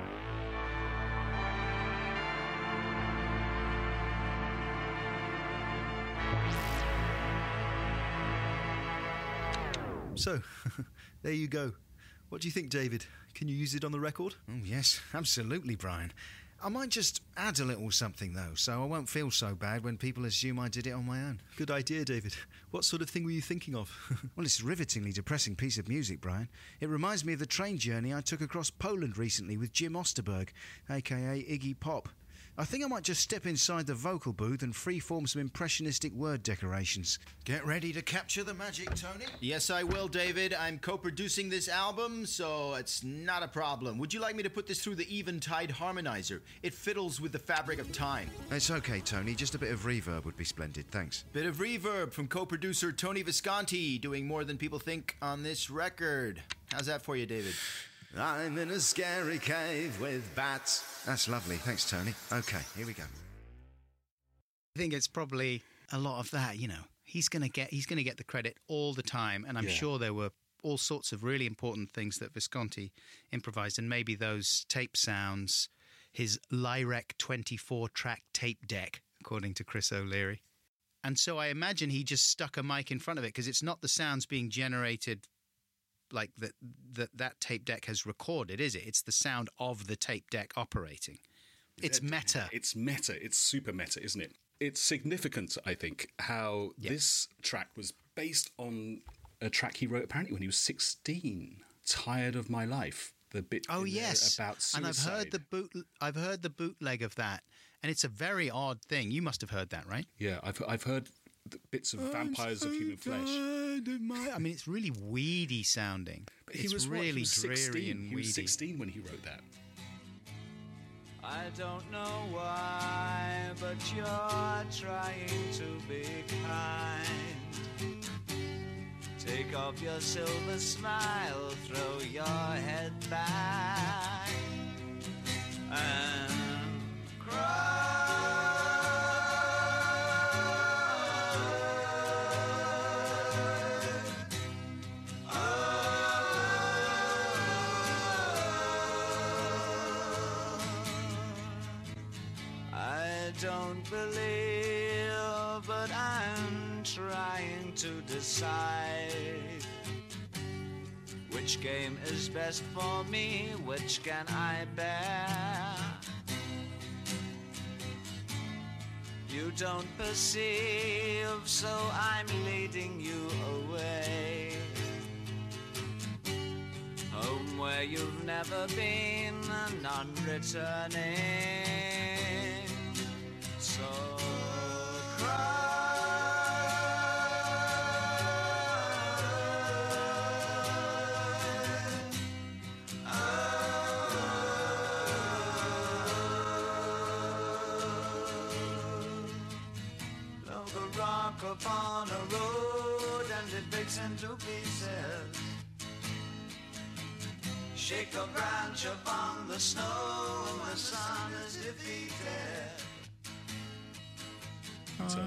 So, there you go. What do you think, David? Can you use it on the record? Oh, yes, absolutely, Brian. I might just add a little something, though, so I won't feel so bad when people assume I did it on my own. Good idea, David. What sort of thing were you thinking of? Well, it's a rivetingly depressing piece of music, Brian. It reminds me of the train journey I took across Poland recently with Jim Osterberg, a k a. Iggy Pop. I think I might just step inside the vocal booth and freeform some impressionistic word decorations. Get ready to capture the magic, Tony. Yes, I will, David. I'm co-producing this album, so it's not a problem. Would you like me to put this through the Eventide harmonizer? It fiddles with the fabric of time. It's okay, Tony. Just a bit of reverb would be splendid. Thanks. Bit of reverb from co-producer Tony Visconti, doing more than people think on this record. How's that for you, David? I'm in a scary cave with bats. That's lovely. Thanks, Tony. Okay, here we go. I think it's probably a lot of that, you know. He's going to get he's going to get the credit all the time, and I'm Yeah. sure there were all sorts of really important things that Visconti improvised, and maybe those tape sounds, his Lyrec twenty-four track tape deck, according to Chris O'Leary. And so I imagine he just stuck a mic in front of it, because it's not the sounds being generated like that, that that tape deck has recorded, is it? It's the sound of the tape deck operating. It's meta. It's meta. It's super meta, isn't it? It's significant, I think, how Yeah. this track was based on a track he wrote apparently when he was sixteen. Tired of My Life. The bit Oh in there yes, about suicide. and I've heard the boot. I've heard the bootleg of that, and it's a very odd thing. You must have heard that, right? Yeah, I've I've heard the bits of Vampires of Human Flesh. I mean, it's really weedy sounding. But he it's was what? really He was dreary sixteen. and He weedy. was sixteen when he wrote that. I don't know why, but you're trying to be kind. Take off your silver smile, throw your head back, and I don't believe, but I'm trying to decide which game is best for me, which can I bear. You don't perceive, so I'm leading you away. Home where you've never been, none returning. So Throw a rock upon a road and it breaks into pieces. Shake a branch upon the snow when the sun is defeated. So,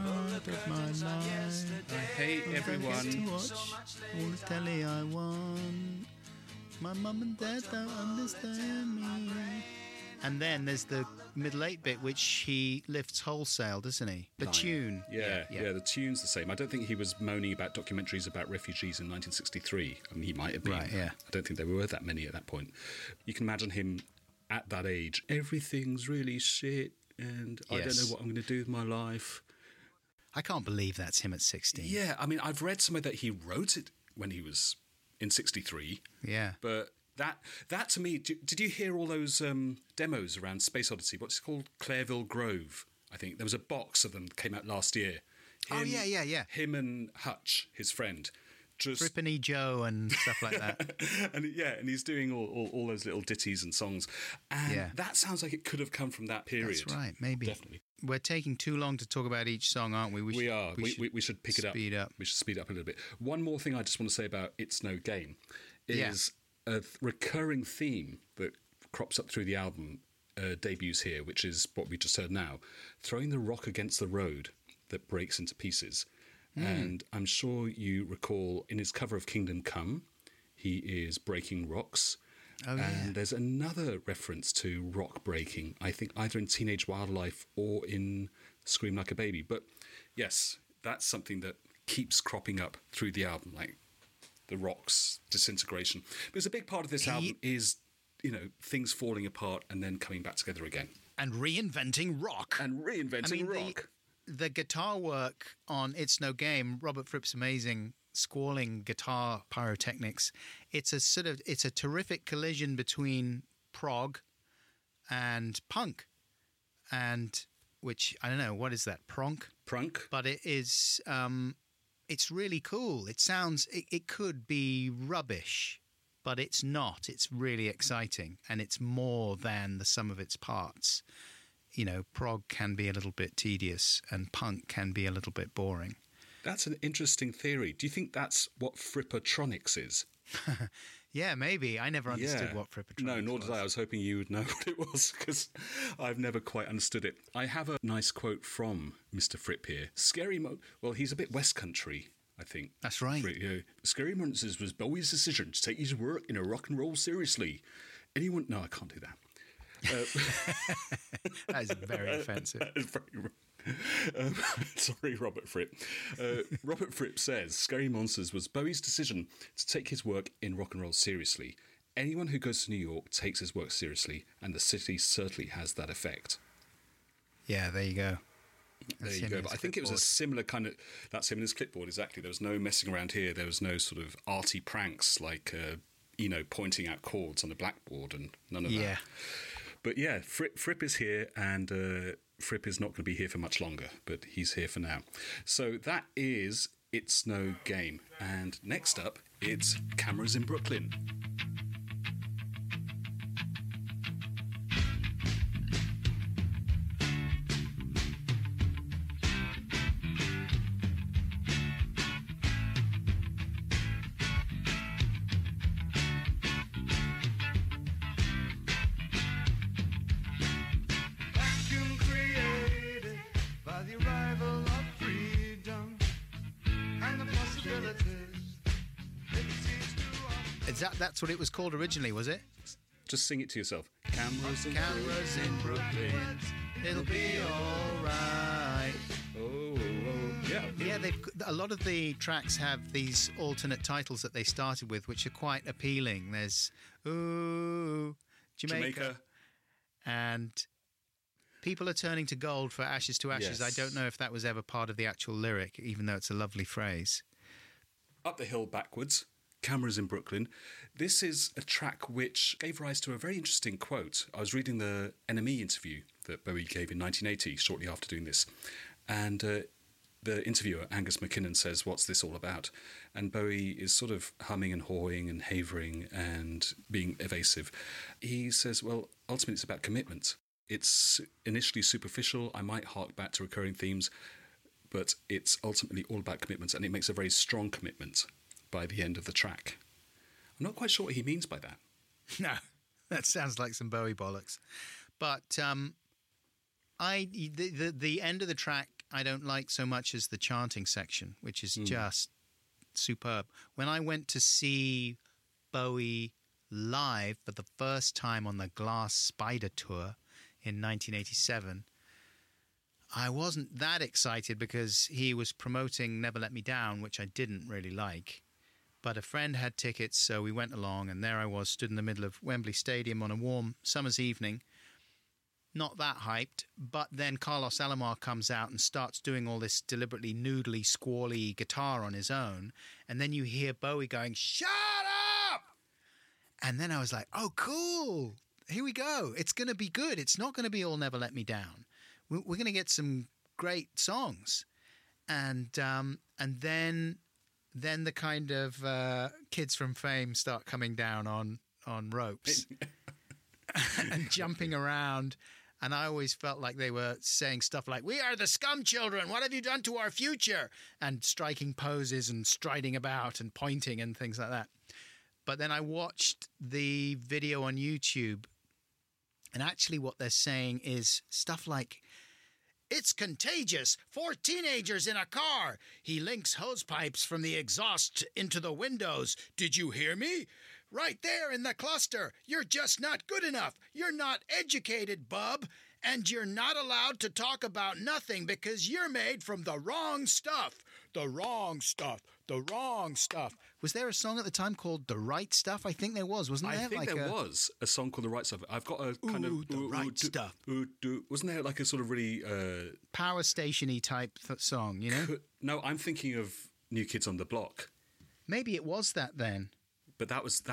Hey everyone. watch all the telly I want. My mum and dad don't understand me. And then there's the middle eight bit, which he lifts wholesale, doesn't he? The Line. tune. Yeah, yeah, the tune's the same. I don't think he was moaning about documentaries about refugees in nineteen sixty-three. I mean, he might have been. Right, yeah. I don't think there were that many at that point. You can imagine him at that age. Everything's really shit, and I don't Yes. know what I'm going to do with my life. I can't believe that's him at sixteen. Yeah, I mean, I've read somewhere that he wrote it when he was in sixty-three. Yeah. But that, that to me, did, did you hear all those um, demos around Space Odyssey? What's it called? Clareville Grove, I think. There was a box of them that came out last year. Oh, yeah, yeah, yeah. Him and Hutch, his friend. Just, Trippany Joe and stuff like that. and yeah, and he's doing all, all, all those little ditties and songs. And Yeah. that sounds like it could have come from that period. That's right, maybe. Definitely. We're taking too long to talk about each song, aren't we? We, should, are. We, we, we should pick it up. Speed up. We should speed up a little bit. One more thing I just want to say about It's No Game is Yeah. a th- recurring theme that crops up through the album, uh, debuts here, which is what we just heard now. Throwing the rock against the road that breaks into pieces. Mm. And I'm sure you recall in his cover of Kingdom Come, he is breaking rocks. Oh, yeah. And there's another reference to rock breaking, I think either in Teenage Wildlife or in Scream Like a Baby. But yes, that's something that keeps cropping up through the album, like the rocks, disintegration. Because a big part of this He- album is, you know, things falling apart and then coming back together again. And reinventing rock. And reinventing I mean, the- rock. The guitar work on It's No Game, Robert Fripp's amazing squalling guitar pyrotechnics. It's a sort of it's a terrific collision between prog and punk. and which I don't know what is that pronk, Prunk. but it is. Um, it's really cool. It sounds. It, it could be rubbish, but it's not. It's really exciting, and it's more than the sum of its parts. You know, prog can be a little bit tedious, and punk can be a little bit boring. That's an interesting theory. Do you think that's what Frippertronics is? Yeah, maybe. I never understood Yeah. what Frippertronics No, nor was. did I. I was hoping you would know what it was, because I've never quite understood it. I have a nice quote from Mister Fripp here. Scary Mo... Well, he's a bit West Country, I think. That's right. Fripp, yeah. Scary Monsters was Bowie's decision to take his work in a rock and roll seriously. Anyone... No, I can't do that. Uh, That is very offensive. That is very wrong. Um, sorry, Robert Fripp. Uh, Robert Fripp says Scary Monsters was Bowie's decision to take his work in rock and roll seriously. Anyone who goes to New York takes his work seriously, and the city certainly has that effect. Yeah, there you go. There That's you him go. in But I his think it was a clipboard. similar kind of... That's him in his clipboard, exactly. There was no messing around here. There was no sort of arty pranks like, uh, you know, pointing out chords on the blackboard and none of Yeah. that. But yeah, Fripp, Fripp is here, and uh, Fripp is not going to be here for much longer, but he's here for now. So that is It's No Game. And next up, it's Cameras in Brooklyn. Vacuum created by the arrival of freedom and the possibilities it seems to us. Is that that's what it was called originally, was it? Just sing it to yourself. Cameras in Cameras in Brooklyn, it'll be all right. Oh, oh, yeah. Yeah, they've a lot of the tracks have these alternate titles that they started with, which are quite appealing. There's Ooh, Jamaica, Jamaica. and People Are Turning to Gold for Ashes to Ashes. Yes. I don't know if that was ever part of the actual lyric, even though it's a lovely phrase. Up the Hill Backwards, Cameras in Brooklyn. This is a track which gave rise to a very interesting quote. I was reading the N M E interview that Bowie gave in nineteen eighty, shortly after doing this. And uh, the interviewer, Angus McKinnon, says, "What's this all about?" And Bowie is sort of humming and hawing and havering and being evasive. He says, well, ultimately it's about commitment. It's initially superficial. I might hark back to recurring themes, but it's ultimately all about commitment, and it makes a very strong commitment by the end of the track. I'm not quite sure what he means by that. No, that sounds like some Bowie bollocks. But um, I the, the the end of the track I don't like so much as the chanting section, which is just superb. When I went to see Bowie live for the first time on the Glass Spider tour in nineteen eighty-seven, I wasn't that excited because he was promoting Never Let Me Down, which I didn't really like. But a friend had tickets, so we went along, and there I was, stood in the middle of Wembley Stadium on a warm summer's evening. Not that hyped, but then Carlos Alomar comes out and starts doing all this deliberately noodly, squally guitar on his own, and then you hear Bowie going, "Shut up!" And then I was like, oh, cool, here we go. It's going to be good. It's not going to be all Never Let Me Down. We're, we're going to get some great songs. And um, and then... Then the kind of uh, kids from Fame start coming down on, on ropes and jumping around. And I always felt like they were saying stuff like, "We are the scum children. What have you done to our future?" And striking poses and striding about and pointing and things like that. But then I watched the video on YouTube, and actually what they're saying is stuff like, "It's contagious. Four teenagers in a car. He links hose pipes from the exhaust into the windows. Did you hear me? Right there in the cluster. You're just not good enough. You're not educated, bub. And you're not allowed to talk about nothing because you're made from the wrong stuff. The wrong stuff. The wrong stuff." Was there a song at the time called The Right Stuff? I think there was, wasn't I there? think like there a, was a song called The Right Stuff. I've got a kind Ooh, of... The Right do, Stuff. ooh, do. Wasn't there like a sort of really... Uh, power station-y type th- song, you know? co- no, I'm thinking of New Kids on the Block. Maybe it was that then. But that was that...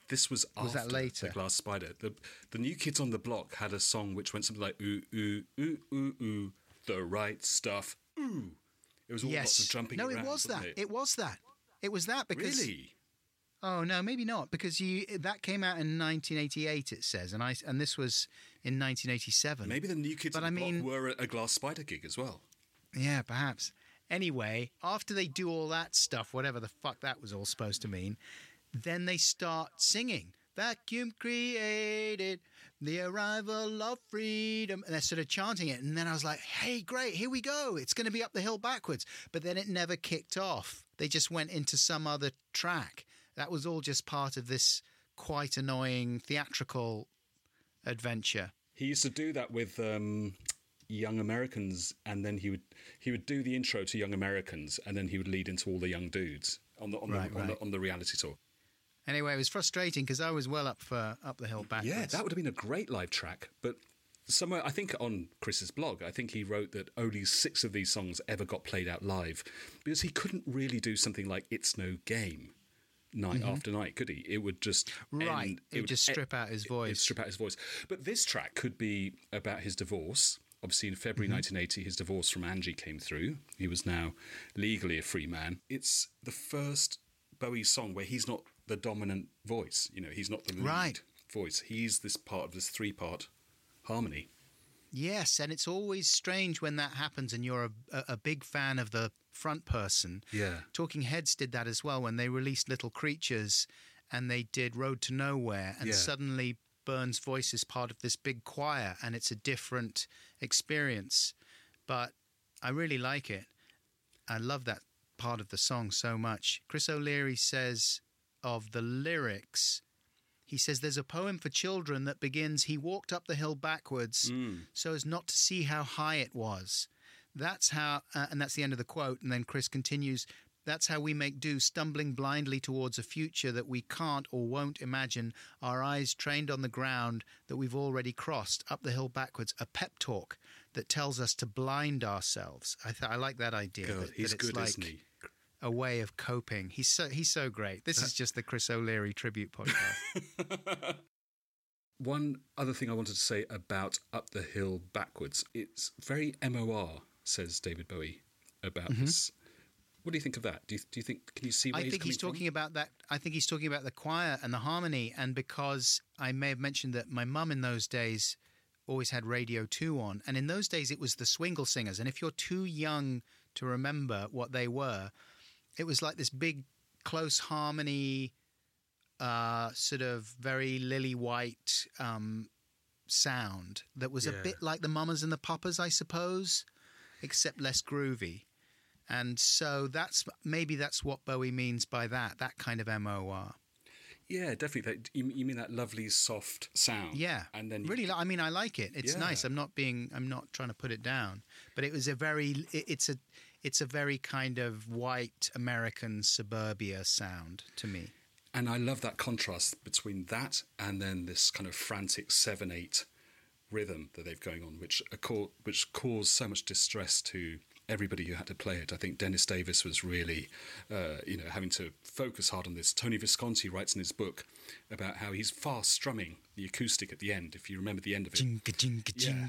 this was after Was that later? The Glass Spider. The the New Kids on the Block had a song which went something like ooh ooh ooh ooh ooh, the right stuff. Ooh. It was all yes. lots of jumping no, around. it was wasn't that. It? It was that. It was that because. Really? Oh no, maybe not because you that came out in nineteen eighty-eight. It says, and I and this was in nineteen eighty-seven. Maybe the New Kids but on the I mean, Block were at a Glass Spider gig as well. Yeah, perhaps. Anyway, after they do all that stuff, whatever the fuck that was all supposed to mean, then they start singing. Vacuum created the arrival of freedom. And they're sort of chanting it. And then I was like, hey, great, here we go. It's going to be Up the Hill Backwards. But then it never kicked off. They just went into some other track. That was all just part of this quite annoying theatrical adventure. He used to do that with um, Young Americans, and then he would he would do the intro to Young Americans, and then he would lead into all the young dudes on the on, Right, the, on, right. the, on the reality tour. Anyway, it was frustrating because I was well up for Up the Hill Backwards. Yeah, that would have been a great live track, but somewhere, I think on Chris's blog, I think he wrote that only six of these songs ever got played out live because he couldn't really do something like It's No Game night mm-hmm. after night, could he? It would just right. End, it, it would just strip out his voice. It would strip out his voice. But this track could be about his divorce. Obviously, in February mm-hmm. nineteen eighty, his divorce from Angie came through. He was now legally a free man. It's the first Bowie song where he's not the dominant voice. You know, he's not the lead right. voice. He's this part of this three-part harmony. Yes, and it's always strange when that happens and you're a, a big fan of the front person. Yeah. Talking Heads did that as well when they released Little Creatures and they did Road to Nowhere, and yeah. suddenly Burns' voice is part of this big choir and it's a different experience. But I really like it. I love that part of the song so much. Chris O'Leary says of the lyrics, he says there's a poem for children that begins, he walked up the hill backwards mm. so as not to see how high it was. That's how, uh, and that's the end of the quote. And then Chris continues, that's how we make do, stumbling blindly towards a future that we can't or won't imagine, our eyes trained on the ground that we've already crossed, up the hill backwards, a pep talk that tells us to blind ourselves. I th- I like that idea. God, that, he's that it's good, like isn't he? A way of coping. He's so he's so great. This is just the Chris O'Leary tribute podcast. One other thing I wanted to say about Up the Hill Backwards, it's very M O R, says David Bowie about mm-hmm. this. What do you think of that? Do you, do you think, can you see where I he's think he's talking from? about that. I think he's talking about the choir and the harmony. And because I may have mentioned that my mum in those days always had Radio two on. And in those days, it was the Swingle Singers. And if you're too young to remember what they were, it was like this big, close harmony, uh, sort of very lily white um, sound that was yeah. a bit like the Mamas and the Papas, I suppose, except less groovy. And so that's maybe that's what Bowie means by that, that kind of M O R. Yeah, definitely. That, you, you mean that lovely soft sound? Yeah, and then you, really. I mean, I like it. It's yeah. nice. I'm not being. I'm not trying to put it down. But it was a very. It, it's a. It's a very kind of white American suburbia sound to me. And I love that contrast between that and then this kind of frantic seven eight rhythm that they've going on, which which caused so much distress to everybody who had to play it. I think Dennis Davis was really, uh, you know, having to focus hard on this. Tony Visconti writes in his book about how he's fast strumming the acoustic at the end, if you remember the end of it. Yeah.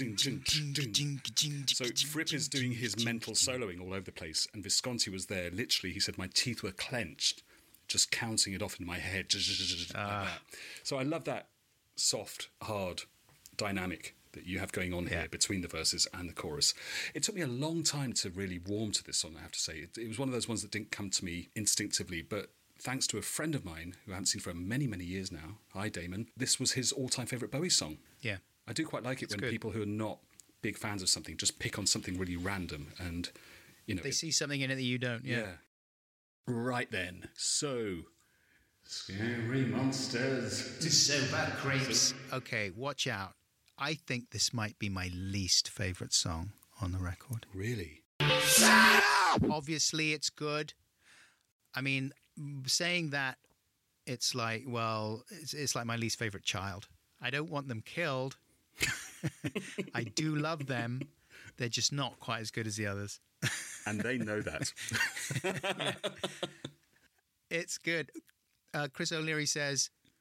So Fripp is doing his mental soloing all over the place, and Visconti was there. Literally, he said, my teeth were clenched, just counting it off in my head. Like that. So I love that soft, hard dynamic that you have going on here yeah. between the verses and the chorus. It took me a long time to really warm to this song, I have to say. It, it was one of those ones that didn't come to me instinctively, but thanks to a friend of mine who I haven't seen for many, many years now, hi Damon, this was his all-time favourite Bowie song. Yeah. I do quite like it it's when good. people who are not big fans of something just pick on something really random and, you know... They it, see something in it that you don't, yeah. yeah. Right then, so... Scary monsters. So bad creeps. Okay, watch out. I think this might be my least favourite song on the record. Really? Obviously, it's good. I mean, saying that, it's like, well, it's, it's like my least favourite child. I don't want them killed. I do love them. They're just not quite as good as the others. And they know that. Yeah. It's good. Uh, Chris O'Leary says,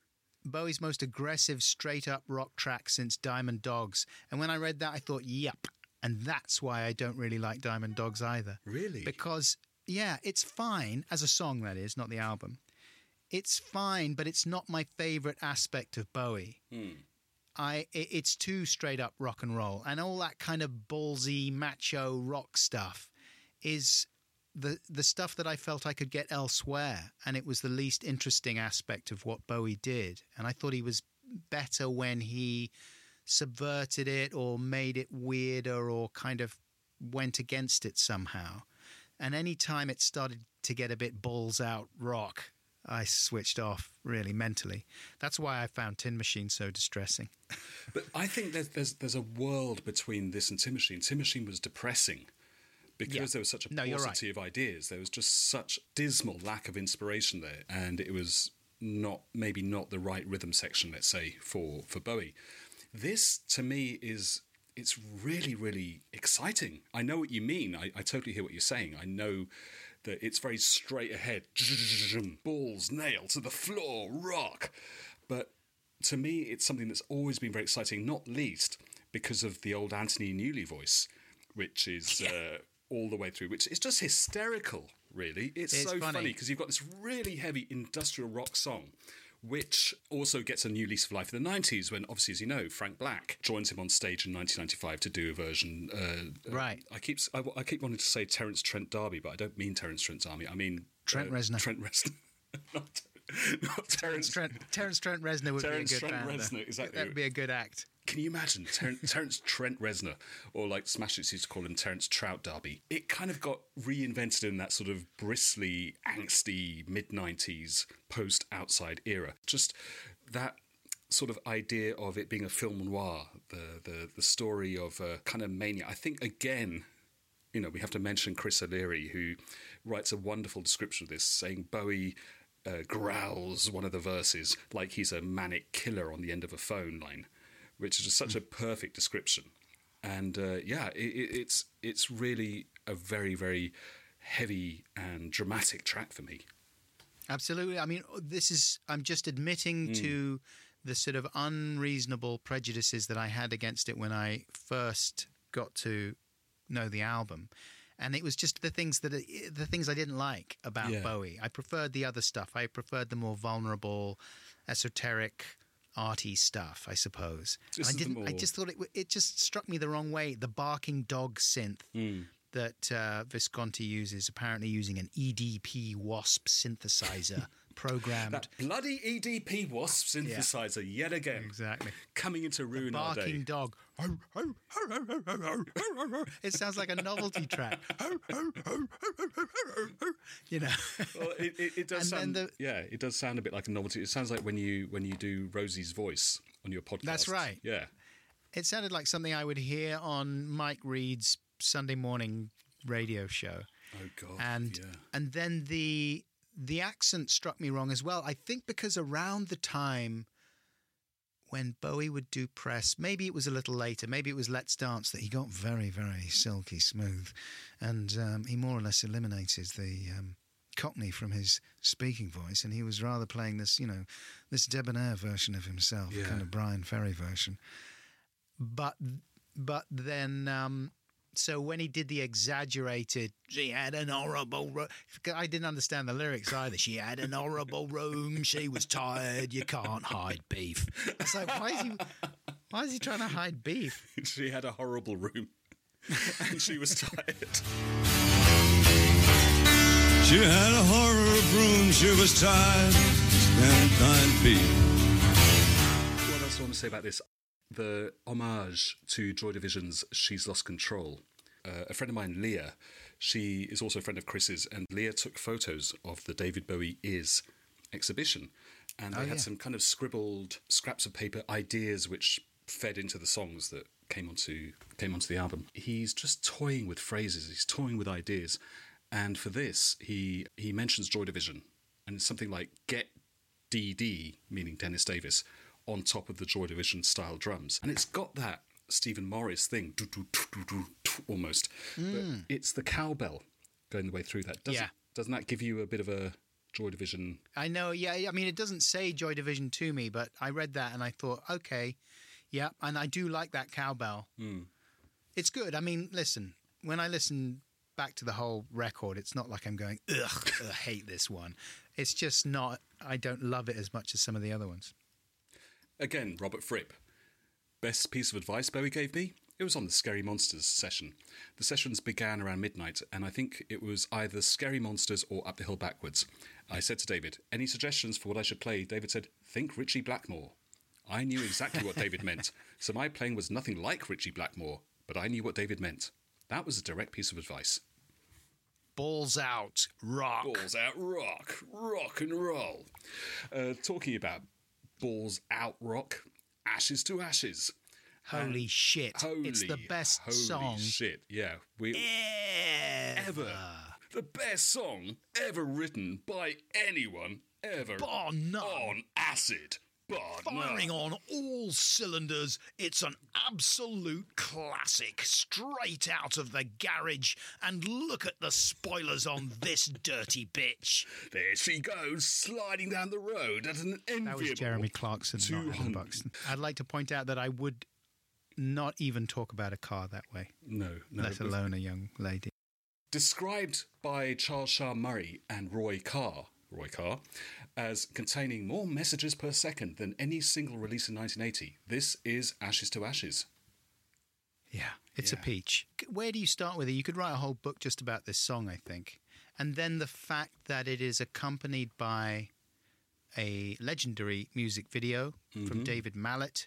Bowie's most aggressive, straight-up rock track since Diamond Dogs. And when I read that, I thought, yep. And that's why I don't really like Diamond Dogs either. Really? Because, yeah, it's fine, as a song, that is, not the album. It's fine, but it's not my favourite aspect of Bowie. Hmm. I it, It's too straight-up rock and roll. And all that kind of ballsy, macho rock stuff is the the stuff that I felt I could get elsewhere, and it was the least interesting aspect of what Bowie did. And I thought he was better when he subverted it or made it weirder or kind of went against it somehow. And any time it started to get a bit balls out rock, I switched off, really, mentally. That's why I found Tin Machine so distressing. But I think there's, there's there's a world between this and Tin Machine. Tin Machine was depressing because Yeah. there was such a No, you're paucity of ideas. There was just such dismal lack of inspiration there, and it was not maybe not the right rhythm section, let's say, for for Bowie. This, to me, is it's really, really exciting. I know what you mean. I, I totally hear what you're saying. I know that it's very straight ahead, balls, nail to the floor, rock. But to me, it's something that's always been very exciting, not least because of the old Anthony Newley voice, which is uh, all the way through, which is just hysterical, really. It's, It's so funny. funny because you've got this really heavy industrial rock song, which also gets a new lease of life in the nineties when, obviously, as you know, Frank Black joins him on stage in nineteen ninety-five to do a version. Uh, Right. Uh, I keep I, I keep wanting to say Terence Trent D'Arby, but I don't mean Terence Trent D'Arby. I mean Trent uh, Reznor. Trent Reznor. not, not Terence. Trent, Terence Trent Reznor would Terence be a good Trent band. Reznor, exactly. That'd be a good act. Can you imagine Ter- Terence Trent Reznor, or like Smash Hits used to call him Terence Trout D'Arby? It kind of got reinvented in that sort of bristly, angsty mid nineties post Outside era. Just that sort of idea of it being a film noir, the the the story of a kind of mania. I think again, you know, we have to mention Chris O'Leary, who writes a wonderful description of this, saying Bowie uh, growls one of the verses like he's a manic killer on the end of a phone line, which is just such a perfect description. And uh, yeah, it, it, it's it's really a very, very heavy and dramatic track for me. Absolutely. I mean, this is, I'm just admitting Mm. to the sort of unreasonable prejudices that I had against it when I first got to know the album. And it was just the things that the things I didn't like about Yeah. Bowie. I preferred the other stuff. I preferred the more vulnerable, esoteric, arty stuff, I suppose. This I is the didn't. I more- just thought it. w- It just struck me the wrong way. The barking dog synth Mm. that uh, Visconti uses, apparently using an E D P Wasp synthesizer programmed. That bloody E D P Wasp synthesizer yet again. Exactly. Coming into ruin our Barking day. dog. It sounds like a novelty track. You know. Well, it, it, it does And sound. then the- Yeah, it does sound a bit like a novelty. It sounds like when you when you do Rosie's voice on your podcast. That's right. Yeah. It sounded like something I would hear on Mike Reed's Sunday morning radio show. Oh God. And yeah. and then the the accent struck me wrong as well. I think because around the time when Bowie would do press, maybe it was a little later, maybe it was Let's Dance, that he got very, very silky smooth, and um, he more or less eliminated the um, Cockney from his speaking voice, and he was rather playing this, you know, this debonair version of himself, Yeah. kind of Brian Ferry version. But but then, um, so when he did the exaggerated, she had an horrible room. I didn't understand the lyrics either. She had an horrible room. She was tired. You can't hide beef. It's like, why is he? Why is he trying to hide beef? She had a horrible room, and she was tired. She had a horror room, she was tired, and nine feet. What else do I want to say about this? The homage to Joy Division's She's Lost Control. Uh, a friend of mine, Leah, she is also a friend of Chris's, and Leah took photos of the David Bowie Is exhibition. And they Oh, had yeah. some kind of scribbled scraps of paper ideas which fed into the songs that came onto came onto the album. He's just toying with phrases, he's toying with ideas. And for this, he he mentions Joy Division, and it's something like get D D, meaning Dennis Davis, on top of the Joy Division style drums. And it's got that Stephen Morris thing, do, do, do, do, do, do, almost. But it's the cowbell going the way through that. Doesn't, Yeah. doesn't that give you a bit of a Joy Division. I know, yeah. I mean, it doesn't say Joy Division to me, but I read that and I thought, okay, yeah. And I do like that cowbell. Mm. It's good. I mean, listen, when I listen back to the whole record, it's not like I'm going, ugh, I hate this one. It's just not, I don't love it as much as some of the other ones. Again, Robert Fripp. Best piece of advice Bowie gave me? It was on the Scary Monsters session. The sessions began around midnight, and I think it was either Scary Monsters or Up the Hill Backwards. I said to David, any suggestions for what I should play? David said, think Ritchie Blackmore. I knew exactly what David meant, so my playing was nothing like Ritchie Blackmore, but I knew what David meant. That was a direct piece of advice. Balls out, rock. Balls out, rock. Rock and roll. Uh, talking about balls out, rock, Ashes to Ashes. Holy um, shit. Holy, it's the best holy song. Holy shit, yeah. We, ever. ever. The best song ever written by anyone ever. Bar none. On acid. Bar Firing none. on all cylinders. It's an absolute classic. Straight out of the garage. And look at the spoilers on this dirty bitch. There she goes, sliding down the road at an enviable That was Jeremy Clarkson, not Alan Buxton. I'd like to point out that I would not even talk about a car that way. No, no. Let alone a young lady. Described by Charles Shaar Murray and Roy Carr, Roy Carr, as containing more messages per second than any single release in nineteen eighty. This is Ashes to Ashes. Yeah, it's yeah. a peach. Where do you start with it? You could write a whole book just about this song, I think. And then the fact that it is accompanied by a legendary music video mm-hmm. from David Mallet,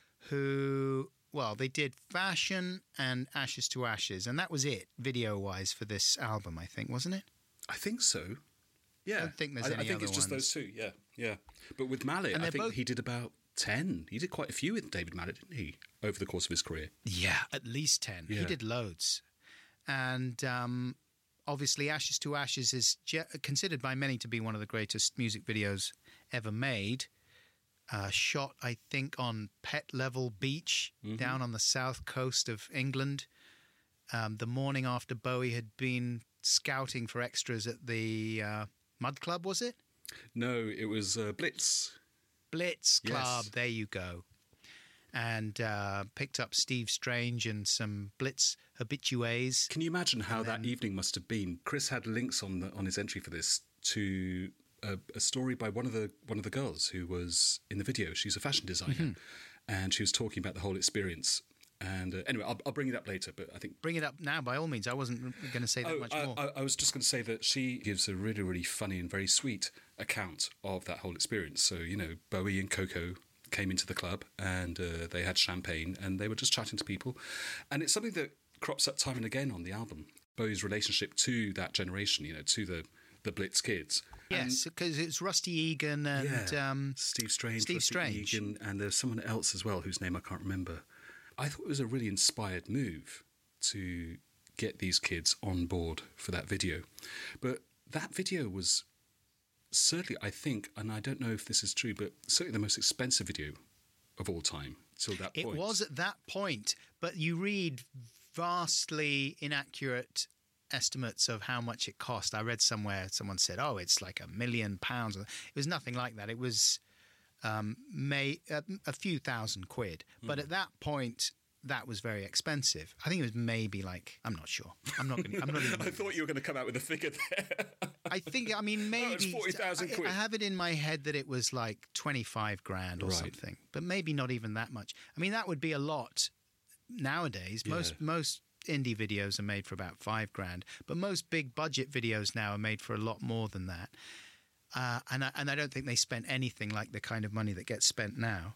who... Well, they did Fashion and Ashes to Ashes, and that was it, video-wise, for this album, I think, wasn't it? I think so. Yeah. I don't think there's I, any I think other it's just ones. those two, yeah, yeah. But with Mallet, I think both... he did about ten. He did quite a few with David Mallet, didn't he, over the course of his career? Yeah, at least ten. Yeah. He did loads. And um, obviously, Ashes to Ashes is je- considered by many to be one of the greatest music videos ever made. Uh, shot, I think, on Pet Level Beach, mm-hmm. down on the south coast of England. Um, the morning after Bowie had been scouting for extras at the uh, Mud Club, was it? No, it was uh, Blitz. Blitz Club, yes. There you go. And uh, picked up Steve Strange and some Blitz habitués. Can you imagine how and that then... evening must have been? Chris had links on the, on his entry for this to... A, a story by one of the one of the girls who was in the video. She's a fashion designer, mm-hmm. and she was talking about the whole experience. And uh, anyway, I'll, I'll bring it up later. But I think bring it up now, by all means. I wasn't going to say that oh, much I, more. I, I was just going to say that she gives a really, really funny and very sweet account of that whole experience. So you know, Bowie and Coco came into the club, and uh, they had champagne, and they were just chatting to people. And it's something that crops up time and again on the album. Bowie's relationship to that generation, you know, to the the Blitz kids. Yes, because it's Rusty Egan and yeah, um, Steve Strange, Steve Rusty Strange. Egan, and there's someone else as well whose name I can't remember. I thought it was a really inspired move to get these kids on board for that video. But that video was certainly, I think, and I don't know if this is true, but certainly the most expensive video of all time till that it point. It was at that point, but you read vastly inaccurate estimates of how much it cost. I read somewhere, someone said, oh, it's like a million pounds. It was nothing like that. It was um, may, a, a few thousand quid. Mm. But at that point, that was very expensive. I think it was maybe like, I'm not sure. I'm not going to, I'm not even I thought you were going to come out with a figure there. I think, I mean, maybe. Oh, it's forty thousand quid. I, I have it in my head that it was like twenty-five grand or right. something, but maybe not even that much. I mean, that would be a lot nowadays. Yeah. Most, most, indie videos are made for about five grand, but most big budget videos now are made for a lot more than that. Uh, and I, and I don't think they spent anything like the kind of money that gets spent now.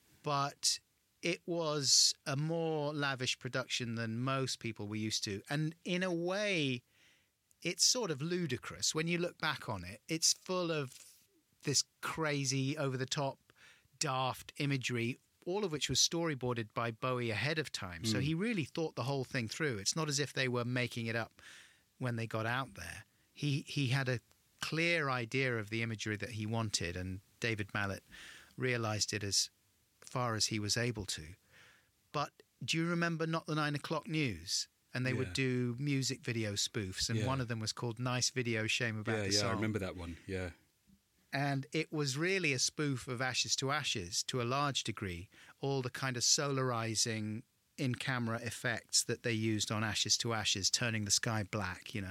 But it was a more lavish production than most people were used to. And in a way, it's sort of ludicrous when you look back on it. It's full of this crazy, over-the-top, daft imagery, all of which was storyboarded by Bowie ahead of time. Mm. So he really thought the whole thing through. It's not as if they were making it up when they got out there. He he had a clear idea of the imagery that he wanted, and David Mallet realised it as far as he was able to. But do you remember Not the Nine O'Clock News? and they Yeah. would do music video spoofs, and Yeah. one of them was called Nice Video, Shame About Yeah, the yeah, Song. I remember that one. Yeah. And it was really a spoof of Ashes to Ashes to a large degree, all the kind of solarizing in-camera effects that they used on Ashes to Ashes, turning the sky black, you know,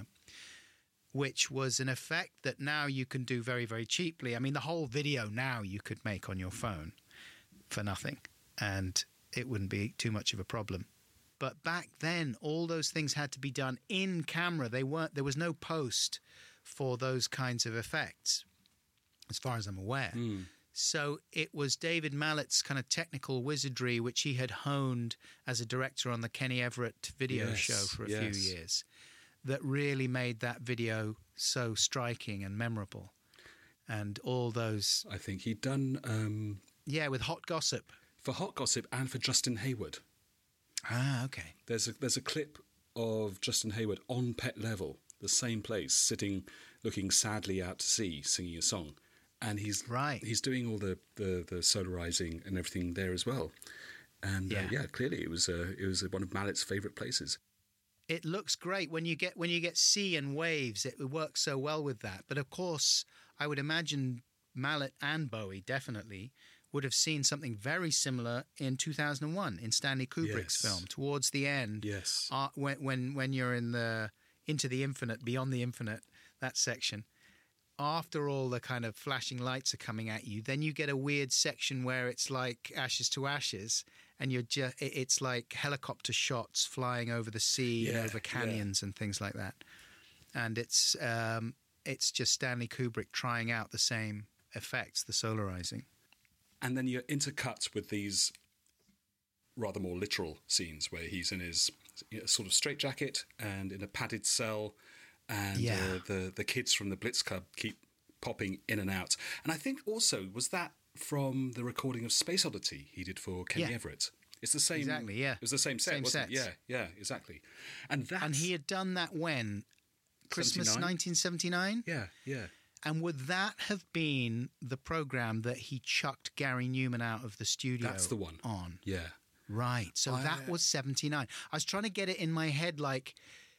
which was an effect that now you can do very, very cheaply. I mean, the whole video now you could make on your phone for nothing, and it wouldn't be too much of a problem. But back then, all those things had to be done in camera. They weren't, there was no post for those kinds of effects, as far as I'm aware. Mm. So it was David Mallett's kind of technical wizardry, which he had honed as a director on the Kenny Everett video Yes, show for a yes. few years, that really made that video so striking and memorable. And all those... I think he'd done um, Yeah, with Hot Gossip. for Hot Gossip and for Justin Hayward. Ah, okay. There's a there's a clip of Justin Hayward on Pet Level, the same place, sitting, looking sadly out to sea, singing a song, and he's Right. He's doing all the, the, the solarizing and everything there as well, and yeah, uh, Yeah. yeah clearly it was uh, it was one of Mallett's favourite places. It looks great when you get when you get sea and waves. It works so well with that. But of course, I would imagine Mallett and Bowie definitely would have seen something very similar in two thousand one in Stanley Kubrick's Yes. film. Towards the end, Yes. uh, when when when you're in the into the infinite, beyond the infinite, that section. After all the kind of flashing lights are coming at you, then you get a weird section where it's like Ashes to Ashes, and you're just it's like helicopter shots flying over the sea and Yeah, over canyons and things like that. And it's um, it's just Stanley Kubrick trying out the same effects, the solarizing. And then you're intercut with these rather more literal scenes where he's in his you know, sort of straitjacket and in a padded cell, and Yeah. uh, the the kids from the Blitz Club keep popping in and out. And I think also, was that from the recording of Space Oddity he did for Kenny Yeah. Everett? It's the same. Exactly, yeah. It was the same set, Same wasn't it? sets. Yeah, yeah, exactly. And that's... And he had done that when? Christmas seventy-nine? nineteen seventy-nine? Yeah, yeah. And would that have been the program that he chucked Gary Newman out of the studio That's the one. on? Yeah. Right. So I- that was seventy-nine. I was trying to get it in my head, like,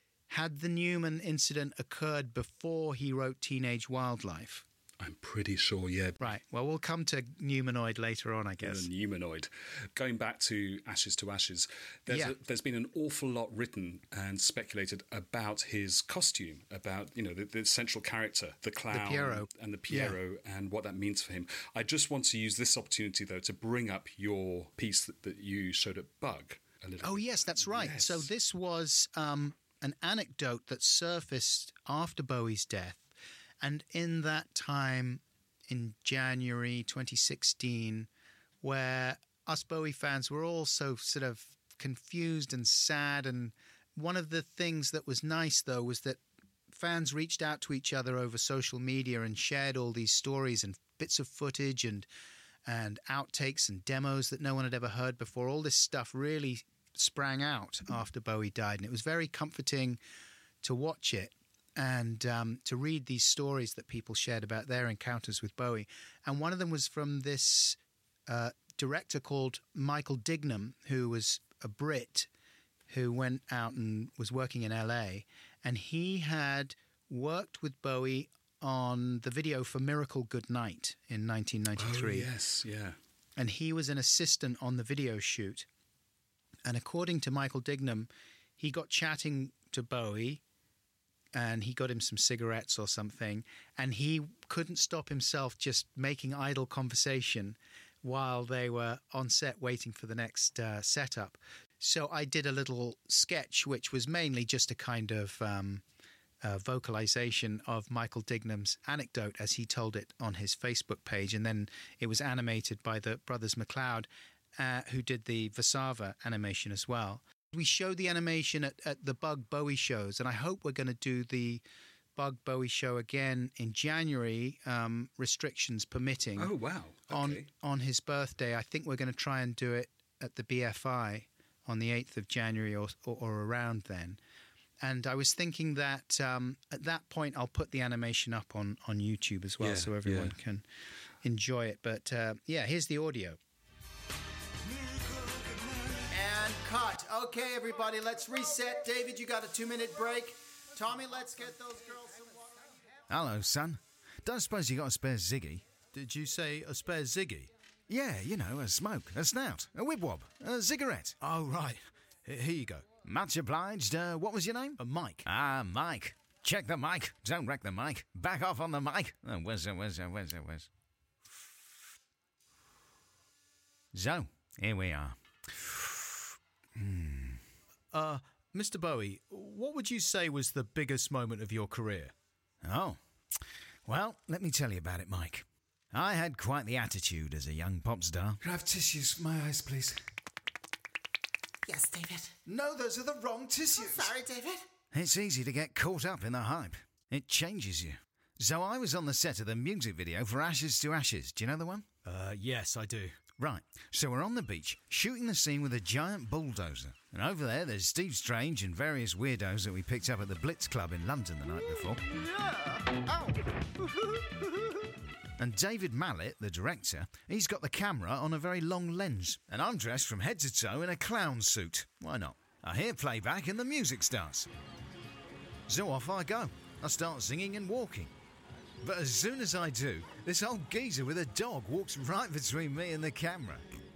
had the Newman incident occurred before he wrote Teenage Wildlife? I'm pretty sure, yeah. Right. Well, we'll come to Newmanoid later on, I guess. The Newmanoid. Going back to Ashes to Ashes, there's, Yeah. a, there's been an awful lot written and speculated about his costume, about, you know, the, the central character, the clown Pierrot. and the Pierrot, and what that means for him. I just want to use this opportunity, though, to bring up your piece that, that you showed at Bug a little Oh, bit. yes, that's right. Yes. So this was um, an anecdote that surfaced after Bowie's death. And in that time, in January twenty sixteen, where us Bowie fans were all so sort of confused and sad. And one of the things that was nice, though, was that fans reached out to each other over social media and shared all these stories and bits of footage and and outtakes and demos that no one had ever heard before. All this stuff really sprang out after Bowie died, and it was very comforting to watch it and um, to read these stories that people shared about their encounters with Bowie. And one of them was from this uh, director called Michael Dignam, who was a Brit who went out and was working in L A, and he had worked with Bowie on the video for Miracle Good Night in nineteen ninety-three. Oh, yes, yeah. And he was an assistant on the video shoot. And according to Michael Dignam, he got chatting to Bowie and he got him some cigarettes or something, and he couldn't stop himself just making idle conversation while they were on set waiting for the next uh, setup. So I did a little sketch, which was mainly just a kind of um, uh, vocalization of Michael Dignam's anecdote as he told it on his Facebook page, and then it was animated by the brothers McLeod, uh, who did the Vasava animation as well. We showed the animation at, at the Bug Bowie shows, and I hope we're going to do the Bug Bowie show again in January, um, restrictions permitting. Oh, wow. Okay. On, on his birthday. I think we're going to try and do it at the B F I on the eighth of January or, or, or around then. And I was thinking that um, at that point I'll put the animation up on, on YouTube as well, Yeah, so everyone yeah. can enjoy it. But uh, yeah, here's the audio. And cut. Okay, everybody, let's reset. David, you got a two-minute break. Tommy, let's get those girls some water. Hello, son. Don't suppose you got a spare Ziggy? Did you say a spare Ziggy? Yeah, you know, a smoke, a snout, a wibwob, a cigarette. Oh, right. H- Here you go. Much obliged. Uh, what was your name? A Mike. Ah, Mike. Check the mic. Don't wreck the mic. Back off on the mic. Oh, where's it, where's it, where's it, where's So, here we are. Uh, Mister Bowie, what would you say was the biggest moment of your career? Oh, well, let me tell you about it, Mike. I had quite the attitude as a young pop star. Can I have tissues for my eyes, please? Yes, David. No, those are the wrong tissues. Sorry, David. It's easy to get caught up in the hype. It changes you. So I was on the set of the music video for Ashes to Ashes. Do you know the one? Uh, yes, I do. Right, so we're on the beach, shooting the scene with a giant bulldozer. And over there, there's Steve Strange and various weirdos that we picked up at the Blitz Club in London the night before. And David Mallet, the director, he's got the camera on a very long lens. And I'm dressed from head to toe in a clown suit. Why not? I hear playback and the music starts. So off I go. I start singing and walking. But as soon as I do, this old geezer with a dog walks right between me and the camera.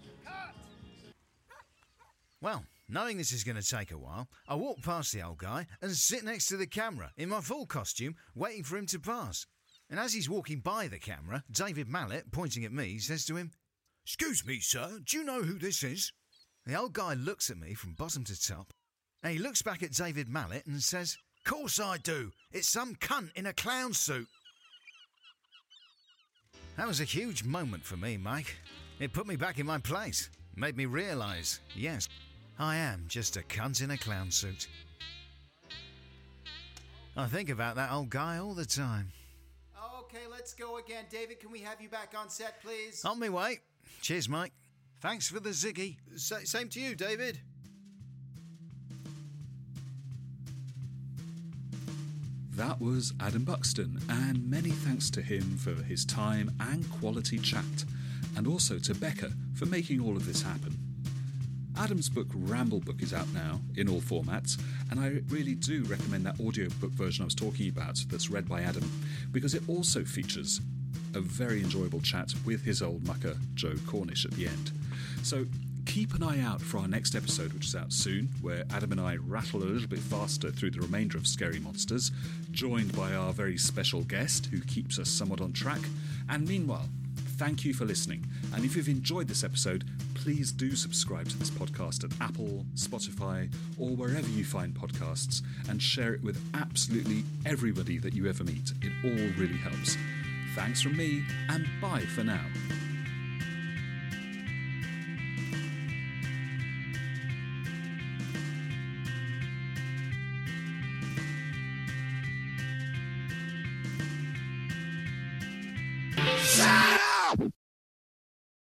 Well, knowing this is going to take a while, I walk past the old guy and sit next to the camera in my full costume, waiting for him to pass. And as he's walking by the camera, David Mallet, pointing at me, says to him, "Excuse me, sir, do you know who this is?" The old guy looks at me from bottom to top, and he looks back at David Mallet and says, "Course I do. It's some cunt in a clown suit." That was a huge moment for me, Mike. It put me back in my place, made me realise, yes, I am just a cunt in a clown suit. I think about that old guy all the time. Okay, let's go again. David, can we have you back on set, please? On my way. Cheers, Mike. Thanks for the Ziggy. Sa- same to you, David. That was Adam Buxton, and many thanks to him for his time and quality chat, and also to Becca for making all of this happen. Adam's book Ramble Book is out now in all formats, and I really do recommend that audiobook version I was talking about that's read by Adam, because it also features a very enjoyable chat with his old mucker Joe Cornish at the end. So keep an eye out for our next episode, which is out soon, where Adam and I rattle a little bit faster through the remainder of Scary Monsters, joined by our very special guest who keeps us somewhat on track. And meanwhile, thank you for listening. And if you've enjoyed this episode, please do subscribe to this podcast at Apple, Spotify, or wherever you find podcasts, and share it with absolutely everybody that you ever meet. It all really helps. Thanks from me, and bye for now.